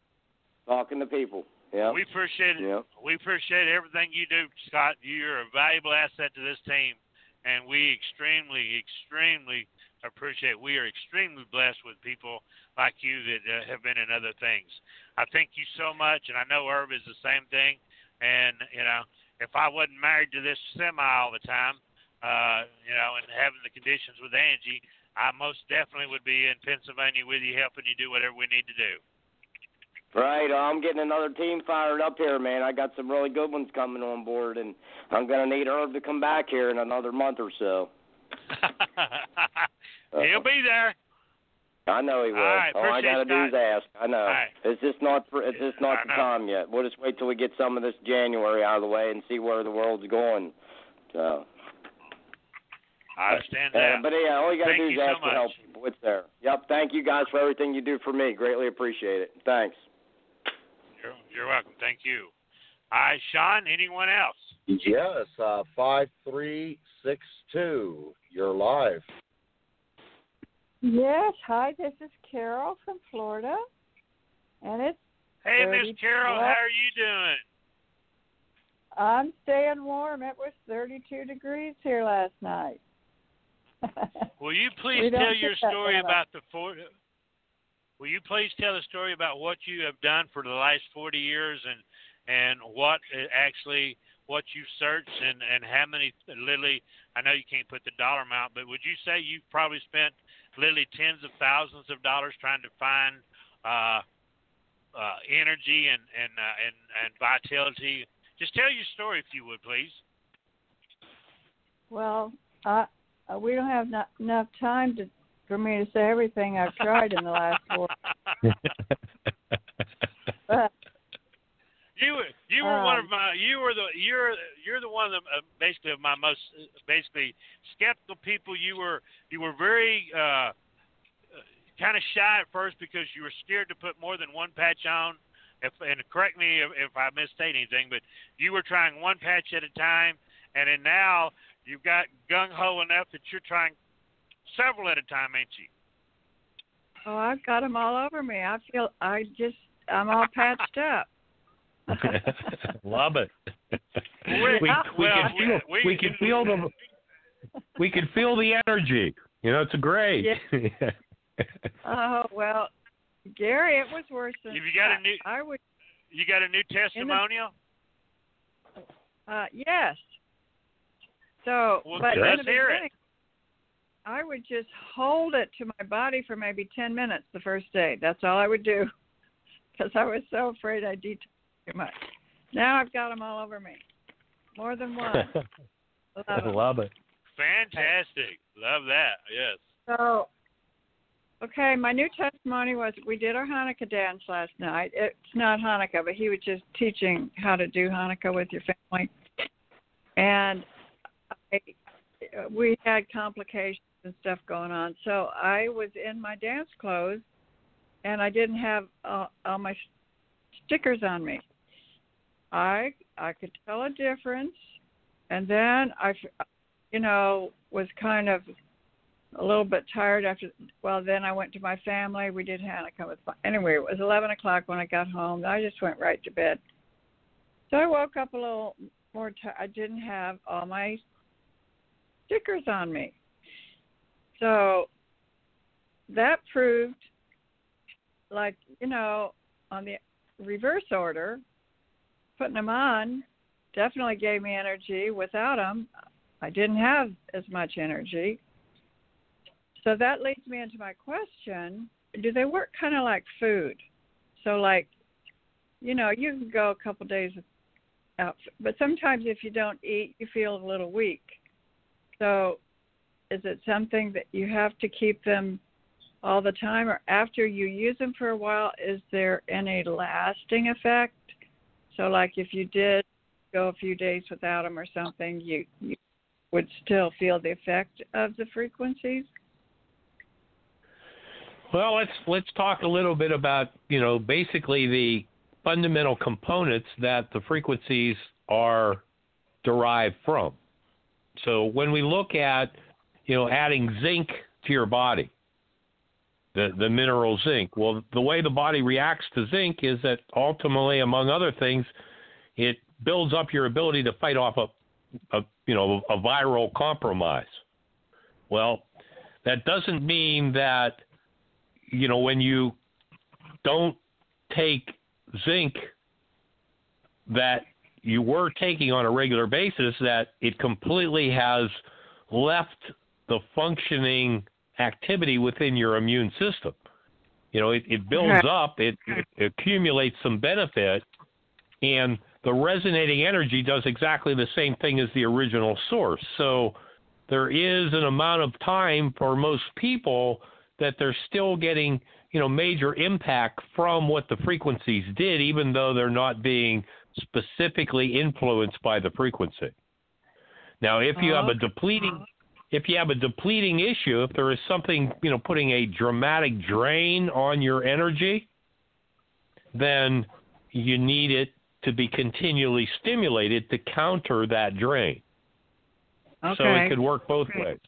Yeah. We appreciate it. Yep. We appreciate everything you do, Scott. You're a valuable asset to this team, and we extremely appreciate it. We are extremely blessed with people like you that have been in other things. I thank you so much, and I know Irv is the same thing. And, if I wasn't married to this semi all the time, and having the conditions with Angie, I most definitely would be in Pennsylvania with you, helping you do whatever we need to do. Right. I'm getting another team fired up here, man. I got some really good ones coming on board, and I'm going to need Irv to come back here in another month or so. He'll be there. I know he will. All I got to do is ask. I know. Right. It's just not the time yet. We'll just wait till we get some of this January out of the way and see where the world's going. So. I understand that. But yeah, all you got to do is ask for help. It's there. Yep. Thank you guys for everything you do for me. Greatly appreciate it. Thanks. You're welcome. Thank you. All right, Sean, anyone else? Yes, 5362. You're live. Yes, hi, this is Carol from Florida. And it's Hey, Miss Carol, how are you doing? I'm staying warm. It was 32 degrees here last night. Will you please tell your story about Will you please tell the story about what you have done for the last 40 years and what you've searched and how many, literally, I know you can't put the dollar amount, but would you say you've probably spent literally tens of thousands of dollars trying to find energy and vitality? Just tell your story, if you would, please. Well, we don't have enough time for me to say everything I've tried in the last 4 But you were one of my you're the one of the basically of my most skeptical people. You were very kind of shy at first because you were scared to put more than one patch on. And correct me if I misstate anything, but you were trying one patch at a time, and then now you've got gung-ho enough that you're trying several at a time, ain't you? Oh, I've got them all over me. I'm all patched up. Love it. We can feel the energy. It's great. Yeah. Oh well, Gary, it was worse than. Have you got You got a new testimonial? Yes. So, but let's hear it. I would just hold it to my body for maybe 10 minutes the first day. That's all I would do, because I was so afraid I'd detox too much. Now I've got them all over me, more than one. Love it. Fantastic. Love that. Yes. So, okay, my new testimony was we did our Hanukkah dance last night. It's not Hanukkah, but he was just teaching how to do Hanukkah with your family. And we had complications and stuff going on. So I was in my dance clothes, and I didn't have all my stickers on me. I could tell a difference, and then I was kind of a little bit tired after. Well, then I went to my family. We did Hanukkah with. Anyway, it was 11 o'clock when I got home. I just went right to bed. So I woke up a little more. I didn't have all my stickers on me. So that proved, on the reverse order, putting them on definitely gave me energy. Without them, I didn't have as much energy. So that leads me into my question, do they work kind of like food? So you can go a couple days without, but sometimes if you don't eat, you feel a little weak. So is it something that you have to keep them all the time, or after you use them for a while, is there any lasting effect? So if you did go a few days without them or something, you would still feel the effect of the frequencies? Well, let's talk a little bit about, basically the fundamental components that the frequencies are derived from. So when we look at, adding zinc to your body, the mineral zinc, well, the way the body reacts to zinc is that ultimately, among other things, it builds up your ability to fight off a viral compromise. Well, that doesn't mean that, when you don't take zinc that you were taking on a regular basis, that it completely has left the functioning activity within your immune system. It builds up, it accumulates some benefit, and the resonating energy does exactly the same thing as the original source. So there is an amount of time for most people that they're still getting, major impact from what the frequencies did, even though they're not being specifically influenced by the frequency. Now, if you have a depleting issue, if there is something, putting a dramatic drain on your energy, then you need it to be continually stimulated to counter that drain. Okay. So it could work both ways.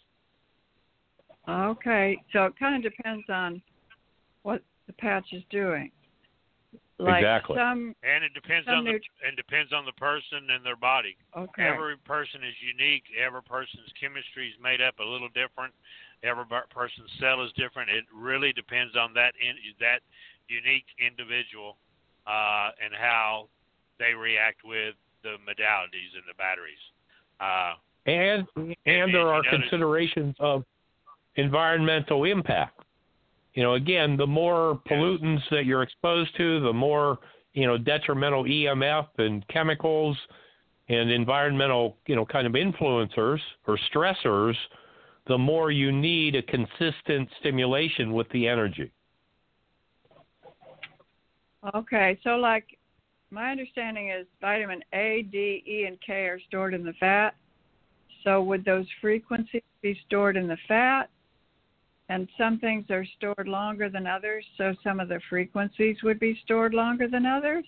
Okay. So it kind of depends on what the patch is doing. Like exactly. And it depends on the person and their body. Okay. Every person is unique. Every person's chemistry is made up a little different. Every person's cell is different. It really depends on that unique individual and how they react with the modalities and the batteries. And there are considerations of environmental impact. Again, the more pollutants that you're exposed to, the more, detrimental EMF and chemicals and environmental, kind of influencers or stressors, the more you need a consistent stimulation with the energy. Okay, so like my understanding is vitamin A, D, E, and K are stored in the fat. So would those frequencies be stored in the fat? And some things are stored longer than others, so some of the frequencies would be stored longer than others?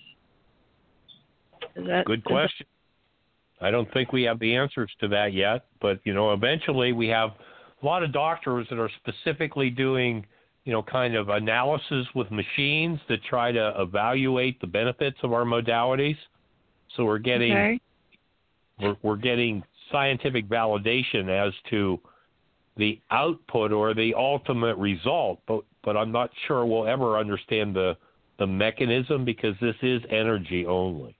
Good question. I don't think we have the answers to that yet, but, eventually we have a lot of doctors that are specifically doing, kind of analysis with machines to try to evaluate the benefits of our modalities. So we're getting we're getting scientific validation as to the output or the ultimate result, but I'm not sure we'll ever understand the mechanism because this is energy only.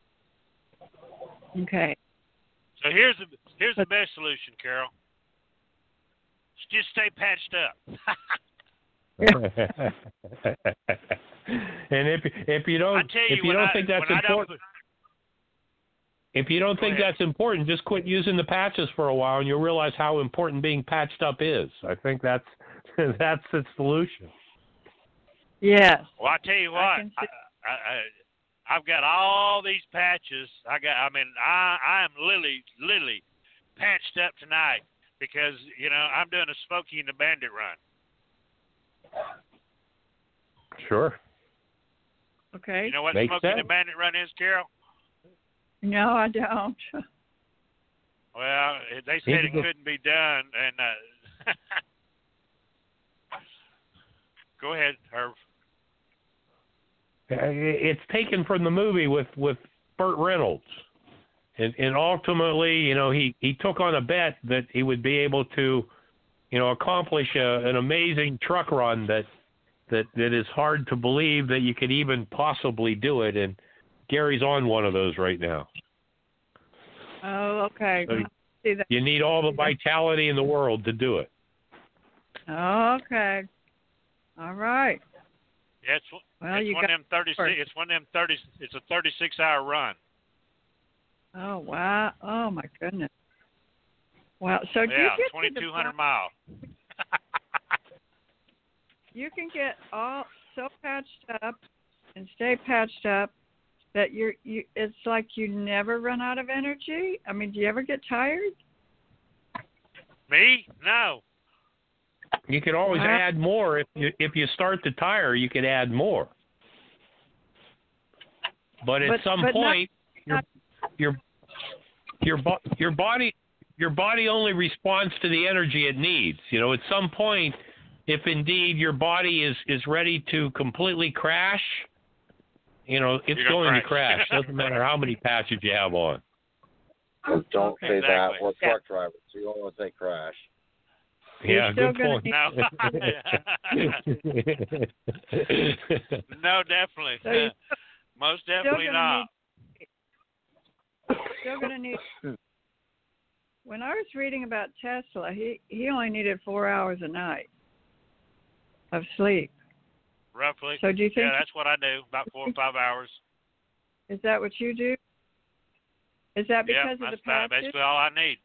Okay. So here's the best solution, Carol. Just stay patched up. And if you don't think that's important. If you don't think that's important, just quit using the patches for a while, and you'll realize how important being patched up is. I think that's the solution. Yes. Well, I tell you what, I've got all these patches. I am literally patched up tonight because I'm doing a Smokey and the Bandit run. Sure. Okay. You know what Makes Smokey sense. and the Bandit run is, Carol? No, I don't. Well, they said it couldn't be done, and go ahead, Herb. It's taken from the movie with Burt Reynolds, and ultimately, he took on a bet that he would be able to, accomplish an amazing truck run that is hard to believe that you could even possibly do it, and Gary's on one of those right now. Oh, okay. So See that. you need all the vitality in the world to do it. Okay. All right. Yeah, it's one of them 36. It's one of them 30. It's a 36-hour run. Oh wow! Oh my goodness! Wow. So do you yeah, get 2,200 miles. You can get all so patched up and stay patched up that it's like you never run out of energy? I mean, do you ever get tired? Me? No. You can always add more. If you start to tire, you can add more. But at some point, your body your body only responds to the energy it needs. You know, at some point, if indeed your body is ready to completely crash, you know, it's going to crash. Doesn't matter how many patches you have on. Don't say that. Exactly. We're truck drivers, so you don't want to say crash. Yeah, good point. No. No, definitely. So Most definitely not. Still going to need. When I was reading about Tesla, he only needed 4 hours a night of sleep. Roughly. So do you think? Yeah, that's what I do. About 4 or 5 hours. Is that what you do? Is that because of the that's about patches? basically all I need.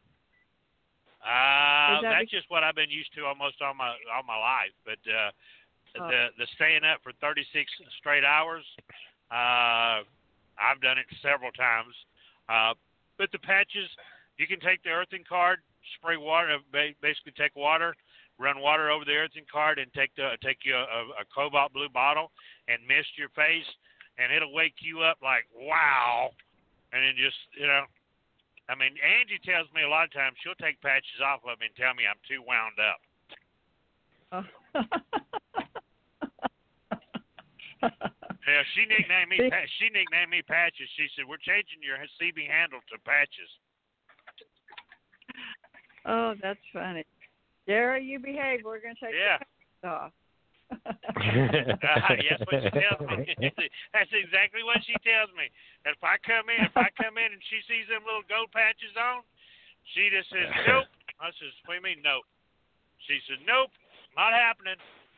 That That's just what I've been used to almost all my life. But the staying up for 36 straight hours, I've done it several times. But the patches, you can take the earthing card, spray water, basically take water, run water over the earthing card, and take you a cobalt blue bottle and mist your face, and it'll wake you up like wow, and then just I mean, Angie tells me a lot of times she'll take patches off of me and tell me I'm too wound up. Oh. Yeah, she nicknamed me Patches. She said, "We're changing your CB handle to Patches." Oh, that's funny. Gary, you behave. We're going to take the patches off. Yes, what she tells me. That's exactly what she tells me. If I come in and she sees them little gold patches on, she just says, "Nope." I says, "What do you mean, nope?" She says, "Nope, not happening."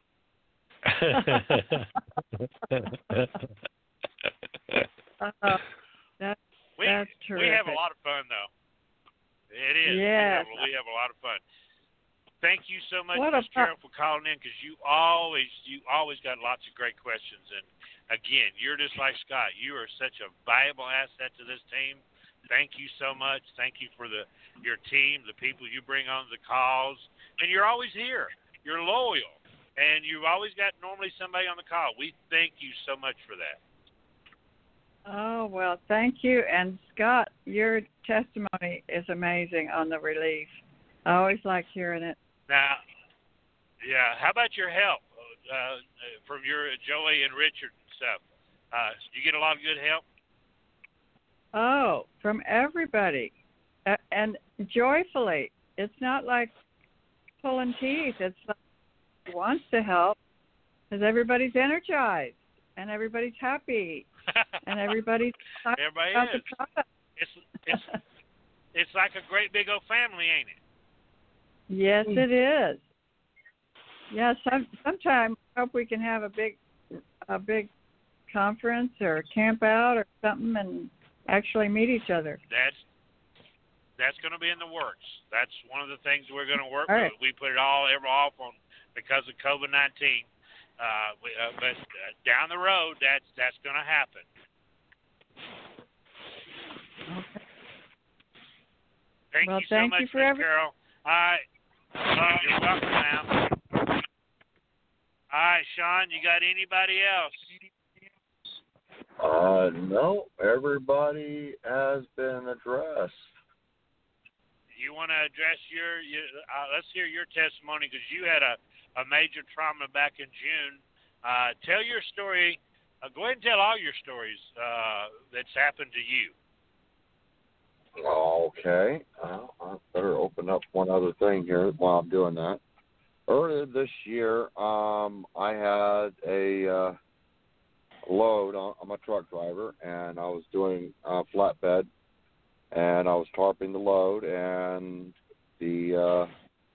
That's terrific. We have a lot of fun, though. It is. Yes. We have a lot of fun. Thank you so much, What Ms. about- Carol, for calling in, because you always got lots of great questions. And again, you're just like Scott. You are such a valuable asset to this team. Thank you so much. Thank you for your team, the people you bring on the calls, and you're always here. You're loyal, and you've always got normally somebody on the call. We thank you so much for that. Oh, well, thank you. And Scott, your testimony is amazing on the relief. I always like hearing it. Now, yeah, how about your help from your Joey and Richard and stuff? You get a lot of good help? Oh, from everybody. And joyfully. It's not like pulling teeth. It's like who wants to help because everybody's energized and everybody's happy and everybody's Everybody about is. the product. It's like a great big old family, ain't it? Yes, it is. Yeah, sometime I hope we can have a big conference or camp out or something and actually meet each other. That's going to be in the works. That's one of the things we're going to work All with. right. We put it all off on because of COVID-19. But down the road, that's going to happen. Okay. Thank you so much, Ms. Carol. You're welcome now. All right, Sean, you got anybody else? No, everybody has been addressed. You want to address let's hear your testimony because you had a major trauma back in June. Tell your story. Go ahead and tell all your stories that's happened to you. Okay. I better open up one other thing here while I'm doing that. Earlier this year, I had a load. I'm a truck driver, and I was doing flatbed, and I was tarping the load, and the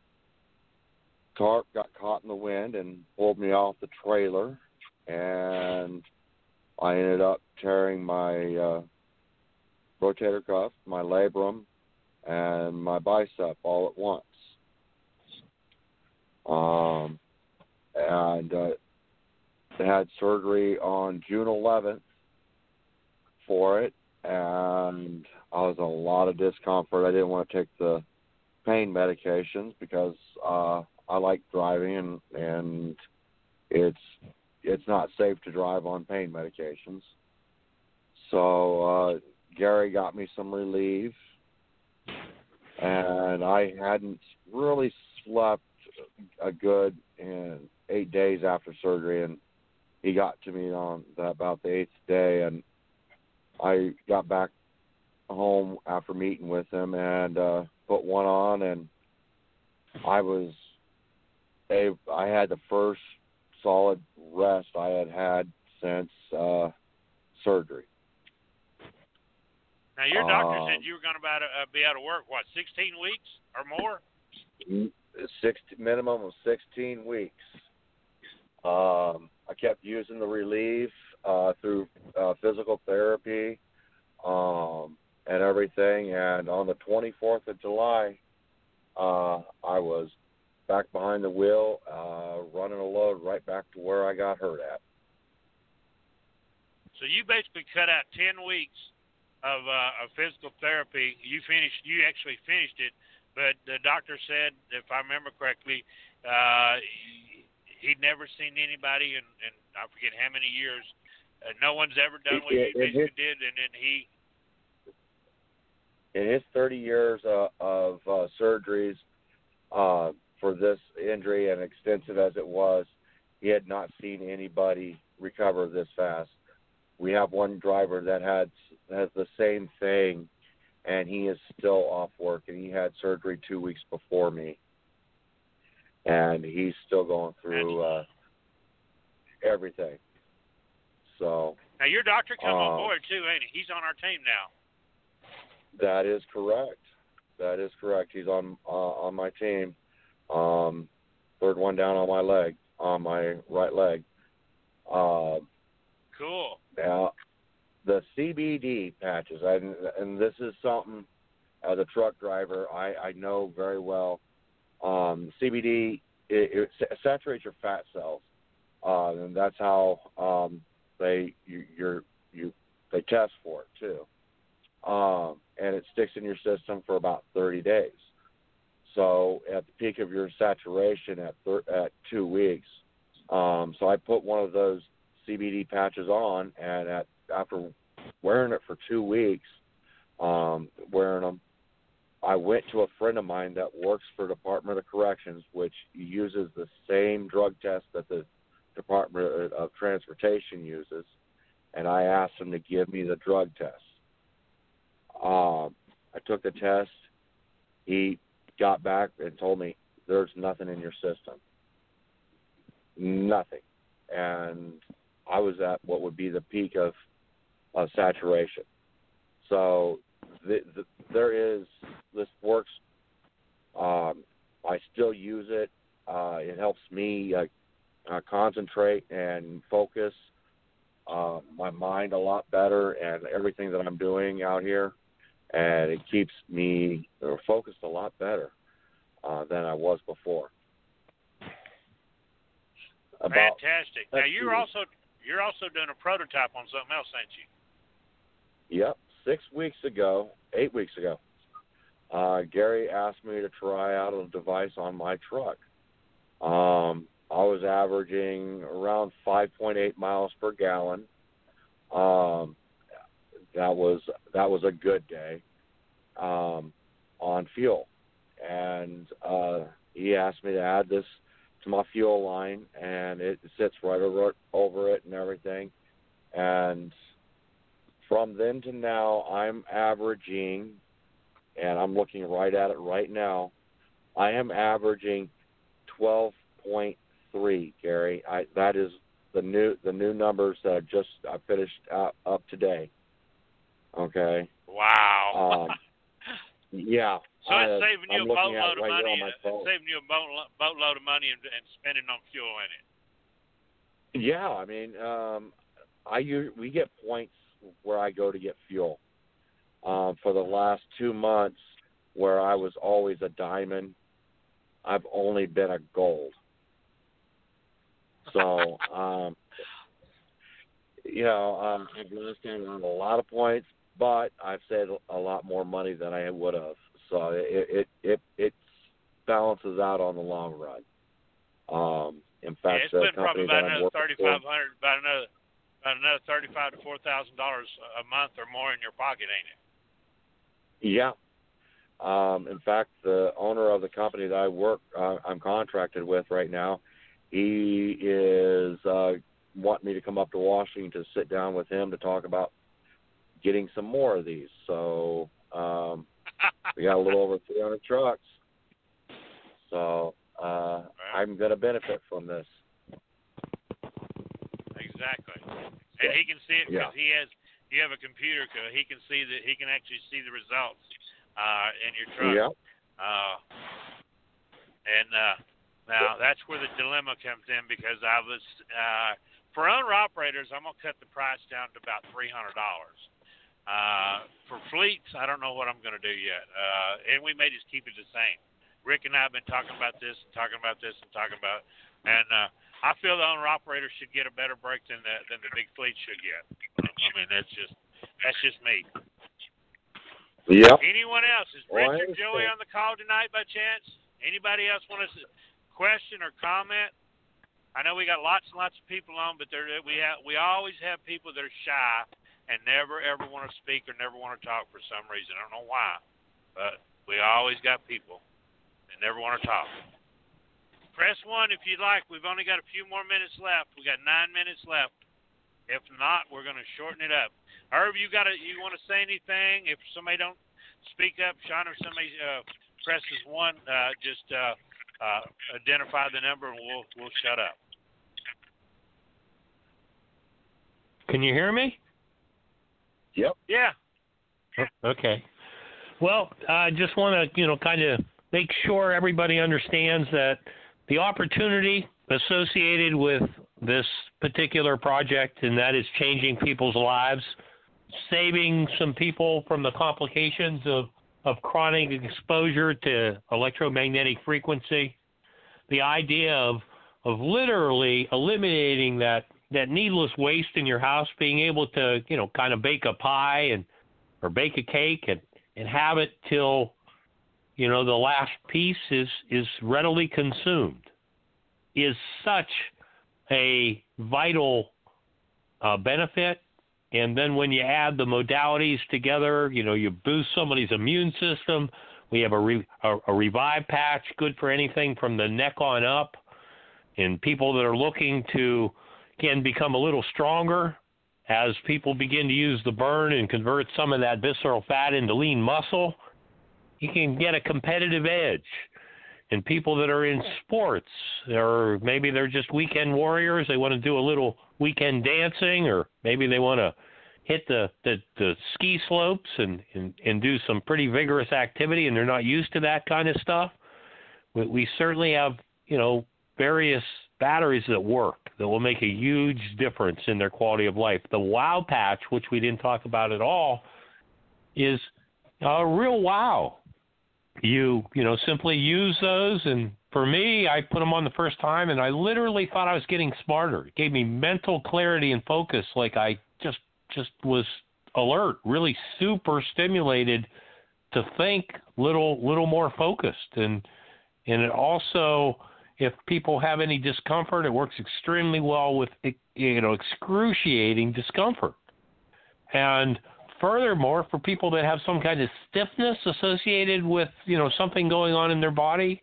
tarp got caught in the wind and pulled me off the trailer, and I ended up tearing my rotator cuff, my labrum, and my bicep all at once. And I had surgery on June 11th for it, and I was in a lot of discomfort. I didn't want to take the pain medications because I like driving, and it's not safe to drive on pain medications. So Gary got me some relief, and I hadn't really slept a good 8 days after surgery, and he got to me on about the 8th day, and I got back home after meeting with him and put one on, and I had the first solid rest I had since surgery. Now, your doctor said you were going to be out of work, 16 weeks or more? Minimum of 16 weeks. I kept using the Relief through physical therapy and everything, and on the 24th of July, I was back behind the wheel, running a load right back to where I got hurt at. So you basically cut out 10 weeks of physical therapy. You actually finished it, but the doctor said, if I remember correctly, he'd never seen anybody in I forget how many years. No one's ever done what you basically did, and then he. In his 30 years of surgeries for this injury, and extensive as it was, he had not seen anybody recover this fast. We have one driver that has the same thing, and he is still off work, and he had surgery 2 weeks before me. And he's still going through everything. So now your doctor come on board too, ain't he? He's on our team now. That is correct. That is correct. He's on my team. Third one down on my leg, on my right leg. Cool. Now, the CBD patches, and this is something as a truck driver I know very well. CBD it saturates your fat cells, and that's how they test for it too. And it sticks in your system for about 30 days. So at the peak of your saturation at 2 weeks, so I put one of those CBD patches on, and after wearing it for 2 weeks, wearing them, I went to a friend of mine that works for Department of Corrections, which uses the same drug test that the Department of Transportation uses, and I asked him to give me the drug test. I took the test. He got back and told me there's nothing in your system. Nothing. And I was at what would be the peak of saturation. So this works. I still use it. It helps me concentrate and focus my mind a lot better and everything that I'm doing out here. And it keeps me focused a lot better than I was before. Fantastic. Now you're also doing a prototype on something else, ain't you? Yep. 8 weeks ago, Gary asked me to try out a device on my truck. I was averaging around 5.8 miles per gallon. That was a good day on fuel, and he asked me to add this to my fuel line, and it sits right over it and everything. And from then to now, I'm averaging, and I'm looking right at it right now, I am averaging 12.3, Gary. That is the new numbers that I finished up today. Okay. Wow. Yeah. So it's saving you a boatload of money. It's saving you a boatload of money and spending on fuel in it. Yeah, I mean, we get points where I go to get fuel. For the last 2 months, where I was always a diamond, I've only been a gold. So, I've lost out on a lot of points, but I've saved a lot more money than I would have. So it balances out on the long run. In fact, it's been the probably company about that I'm another working for, about another $3,500 to $4,000 a month or more in your pocket, ain't it? Yeah. In fact, the owner of the company that I'm contracted with right now, he is wanting me to come up to Washington to sit down with him to talk about getting some more of these. So we got a little over 300 trucks. So I'm going to benefit from this. Exactly. And he can see it because you have a computer, he can see that he can actually see the results in your truck. Yeah. Now that's where the dilemma comes in, because I was for owner operators, I'm gonna cut the price down to about $300. For fleets, I don't know what I'm gonna do yet, and we may just keep it the same. Rick and I have been talking about this, and I feel the owner operators should get a better break than the big fleets should get. I mean, that's just me. Yep. Anyone else? Is Richard Joey on the call tonight by chance? Anybody else want to question or comment? I know we got lots and lots of people on, but we always have people that are shy and never ever want to speak or never want to talk for some reason. I don't know why, but we always got people that never want to talk. Press 1 if you'd like. We've only got a few more minutes left. We got 9 minutes left. If not, we're going to shorten it up. Herb, you want to say anything? If somebody don't speak up, Sean, or somebody presses 1, just identify the number and we'll shut up. Can you hear me? Yep. Yeah. Okay. Well, I just want to, kind of make sure everybody understands that the opportunity associated with this particular project, and that is changing people's lives, saving some people from the complications of chronic exposure to electromagnetic frequency, the idea of literally eliminating that needless waste in your house, being able to, kind of bake a pie or bake a cake and have it till the last piece is readily consumed, is such a vital benefit. And then when you add the modalities together, you boost somebody's immune system. We have a Revive patch, good for anything from the neck on up. And people that are looking to, again, become a little stronger as people begin to use the burn and convert some of that visceral fat into lean muscle, you can get a competitive edge. And people that are in sports, or maybe they're just weekend warriors, they want to do a little weekend dancing, or maybe they want to hit the ski slopes and do some pretty vigorous activity, and they're not used to that kind of stuff. We certainly have, various batteries that work that will make a huge difference in their quality of life. The Wow patch, which we didn't talk about at all, is a real wow. You simply use those, and for me, I put them on the first time, and I literally thought I was getting smarter. It gave me mental clarity and focus, like I just was alert, really super stimulated to think little more focused. And it also, if people have any discomfort, it works extremely well with excruciating discomfort. And furthermore, for people that have some kind of stiffness associated with, something going on in their body,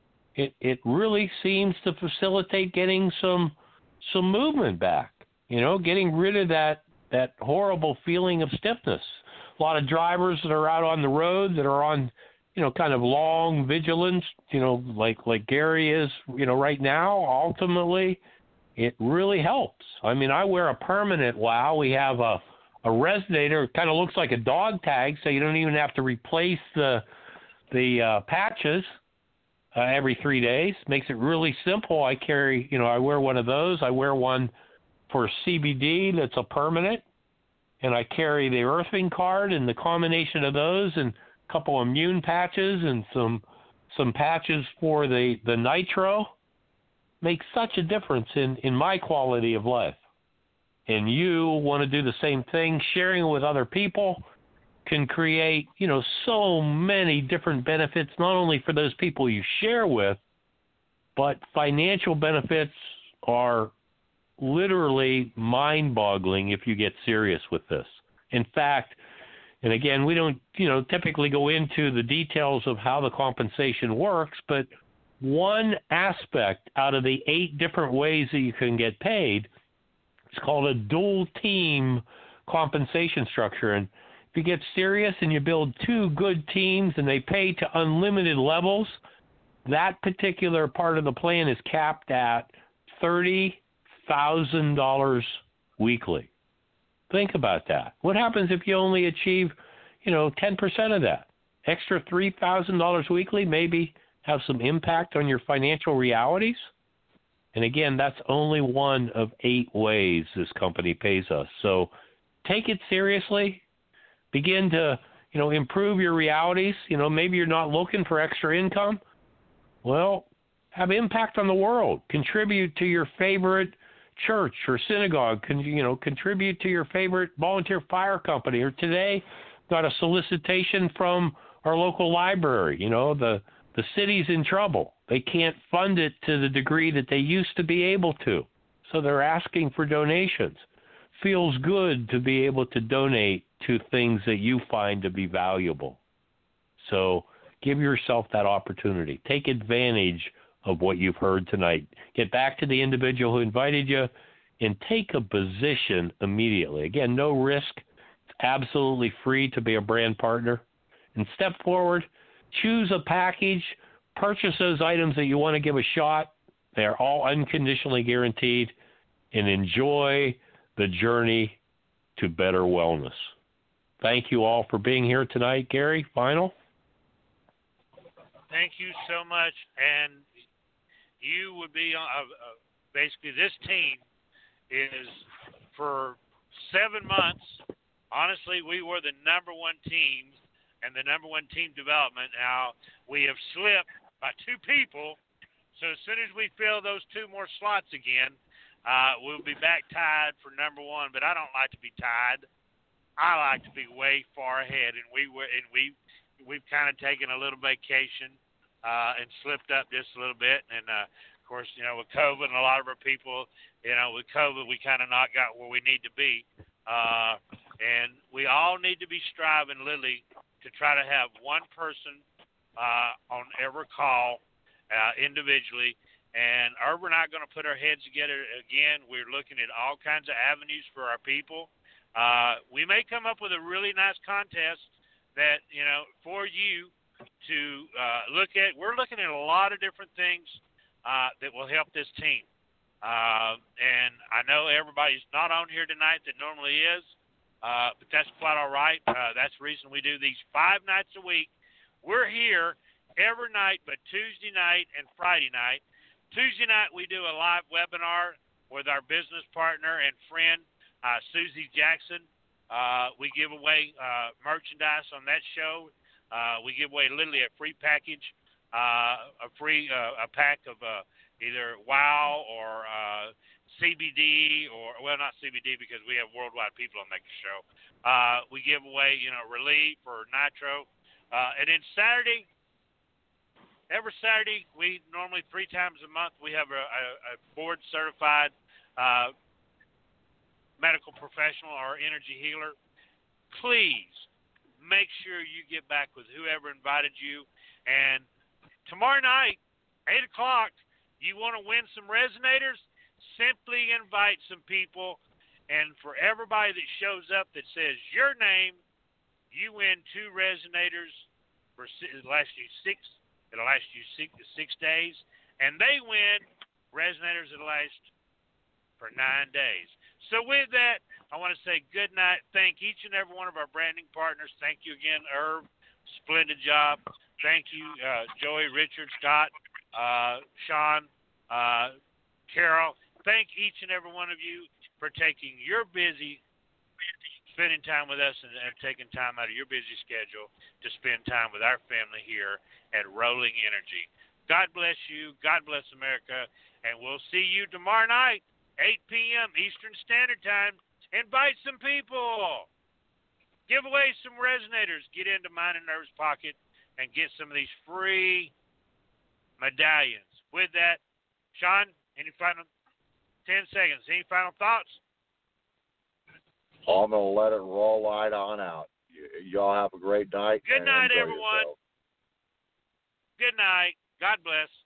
it really seems to facilitate getting some movement back, getting rid of that horrible feeling of stiffness. A lot of drivers that are out on the road that are on, kind of long vigilance, like Gary is, right now, ultimately, it really helps. I mean, I wear a permanent Wow. We have a resonator. It kind of looks like a dog tag, so you don't even have to replace the patches every 3 days. Makes it really simple. I carry, I wear one of those. I wear one for CBD that's a permanent, and I carry the Earthing card, and the combination of those and a couple of immune patches and some patches for the nitro makes such a difference in my quality of life. And you want to do the same thing, sharing it with other people can create, so many different benefits, not only for those people you share with, but financial benefits are literally mind-boggling if you get serious with this. In fact, And again, we don't, typically go into the details of how the compensation works, but one aspect out of the 8 different ways that you can get paid is called a dual team compensation structure. And if you get serious and you build 2 good teams and they pay to unlimited levels, that particular part of the plan is capped at $30,000 weekly. Think about that. What happens if you only achieve, 10% of that? Extra $3,000 weekly maybe have some impact on your financial realities? And again, that's only one of 8 ways this company pays us. So take it seriously. Begin to, improve your realities. Maybe you're not looking for extra income. Well, have impact on the world. Contribute to your favorite church or synagogue. Contribute to your favorite volunteer fire company. Or today, got a solicitation from our local library. The city's in trouble. They can't fund it to the degree that they used to be able to. So they're asking for donations. Feels good to be able to donate to things that you find to be valuable. So give yourself that opportunity. Take advantage of what you've heard tonight. Get back to the individual who invited you and take a position immediately. Again, no risk. It's absolutely free to be a brand partner. And step forward, choose a package, purchase those items that you want to give a shot. They're all unconditionally guaranteed, and enjoy the journey to better wellness. Thank you all for being here tonight. Gary, final? Thank you so much. And you would be basically, this team is for 7 months. Honestly, we were the number 1 team and the number 1 team development. Now we have slipped by 2 people. So as soon as we fill those 2 more slots again, we'll be back tied for number 1. But I don't like to be tied. I like to be way far ahead. And we've kind of taken a little vacation and slipped up just a little bit. And of course, with COVID and a lot of our people, with COVID, we kind of not got where we need to be. And we all need to be striving, Lily, to try to have 1 person on every call individually. And we're not going to put our heads together again. We're looking at all kinds of avenues for our people. We may come up with a really nice contest that, for you to look at. We're looking at a lot of different things that will help this team. And I know everybody's not on here tonight that normally is, but that's quite all right. That's the reason we do these 5 nights a week. We're here every night but Tuesday night and Friday night. Tuesday night we do a live webinar with our business partner and friend, Susie Jackson. We give away merchandise on that show. We give away literally a free package, a pack of either WOW or CBD, or, well, not CBD because we have worldwide people on that show. We give away, Relief or Nitro. And then Saturday, every Saturday, we normally 3 times a month, we have a board-certified medical professional or energy healer. Please make sure you get back with whoever invited you. And tomorrow night, 8 o'clock, you want to win some resonators? Simply invite some people. And for everybody that shows up that says your name, you win 2 resonators for it'll last you 6 days, and they win resonators that'll last for 9 days. So with that, I want to say good night. Thank each and every one of our branding partners. Thank you again, Irv. Splendid job. Thank you, Joey, Richard, Scott, Sean, Carol. Thank each and every one of you for taking your spending time with us and taking time out of your busy schedule to spend time with our family here at Rolling Energy. God bless you. God bless America. And we'll see you tomorrow night, 8 p.m. Eastern Standard Time. Invite some people. Give away some resonators. Get into Mind and Nerves Pocket and get some of these free medallions. With that, Sean, any final 10 seconds? Any final thoughts? I'm going to let it roll right on out. y'all have a great night. Good night, enjoy everyone. yourselves. Good night. God bless.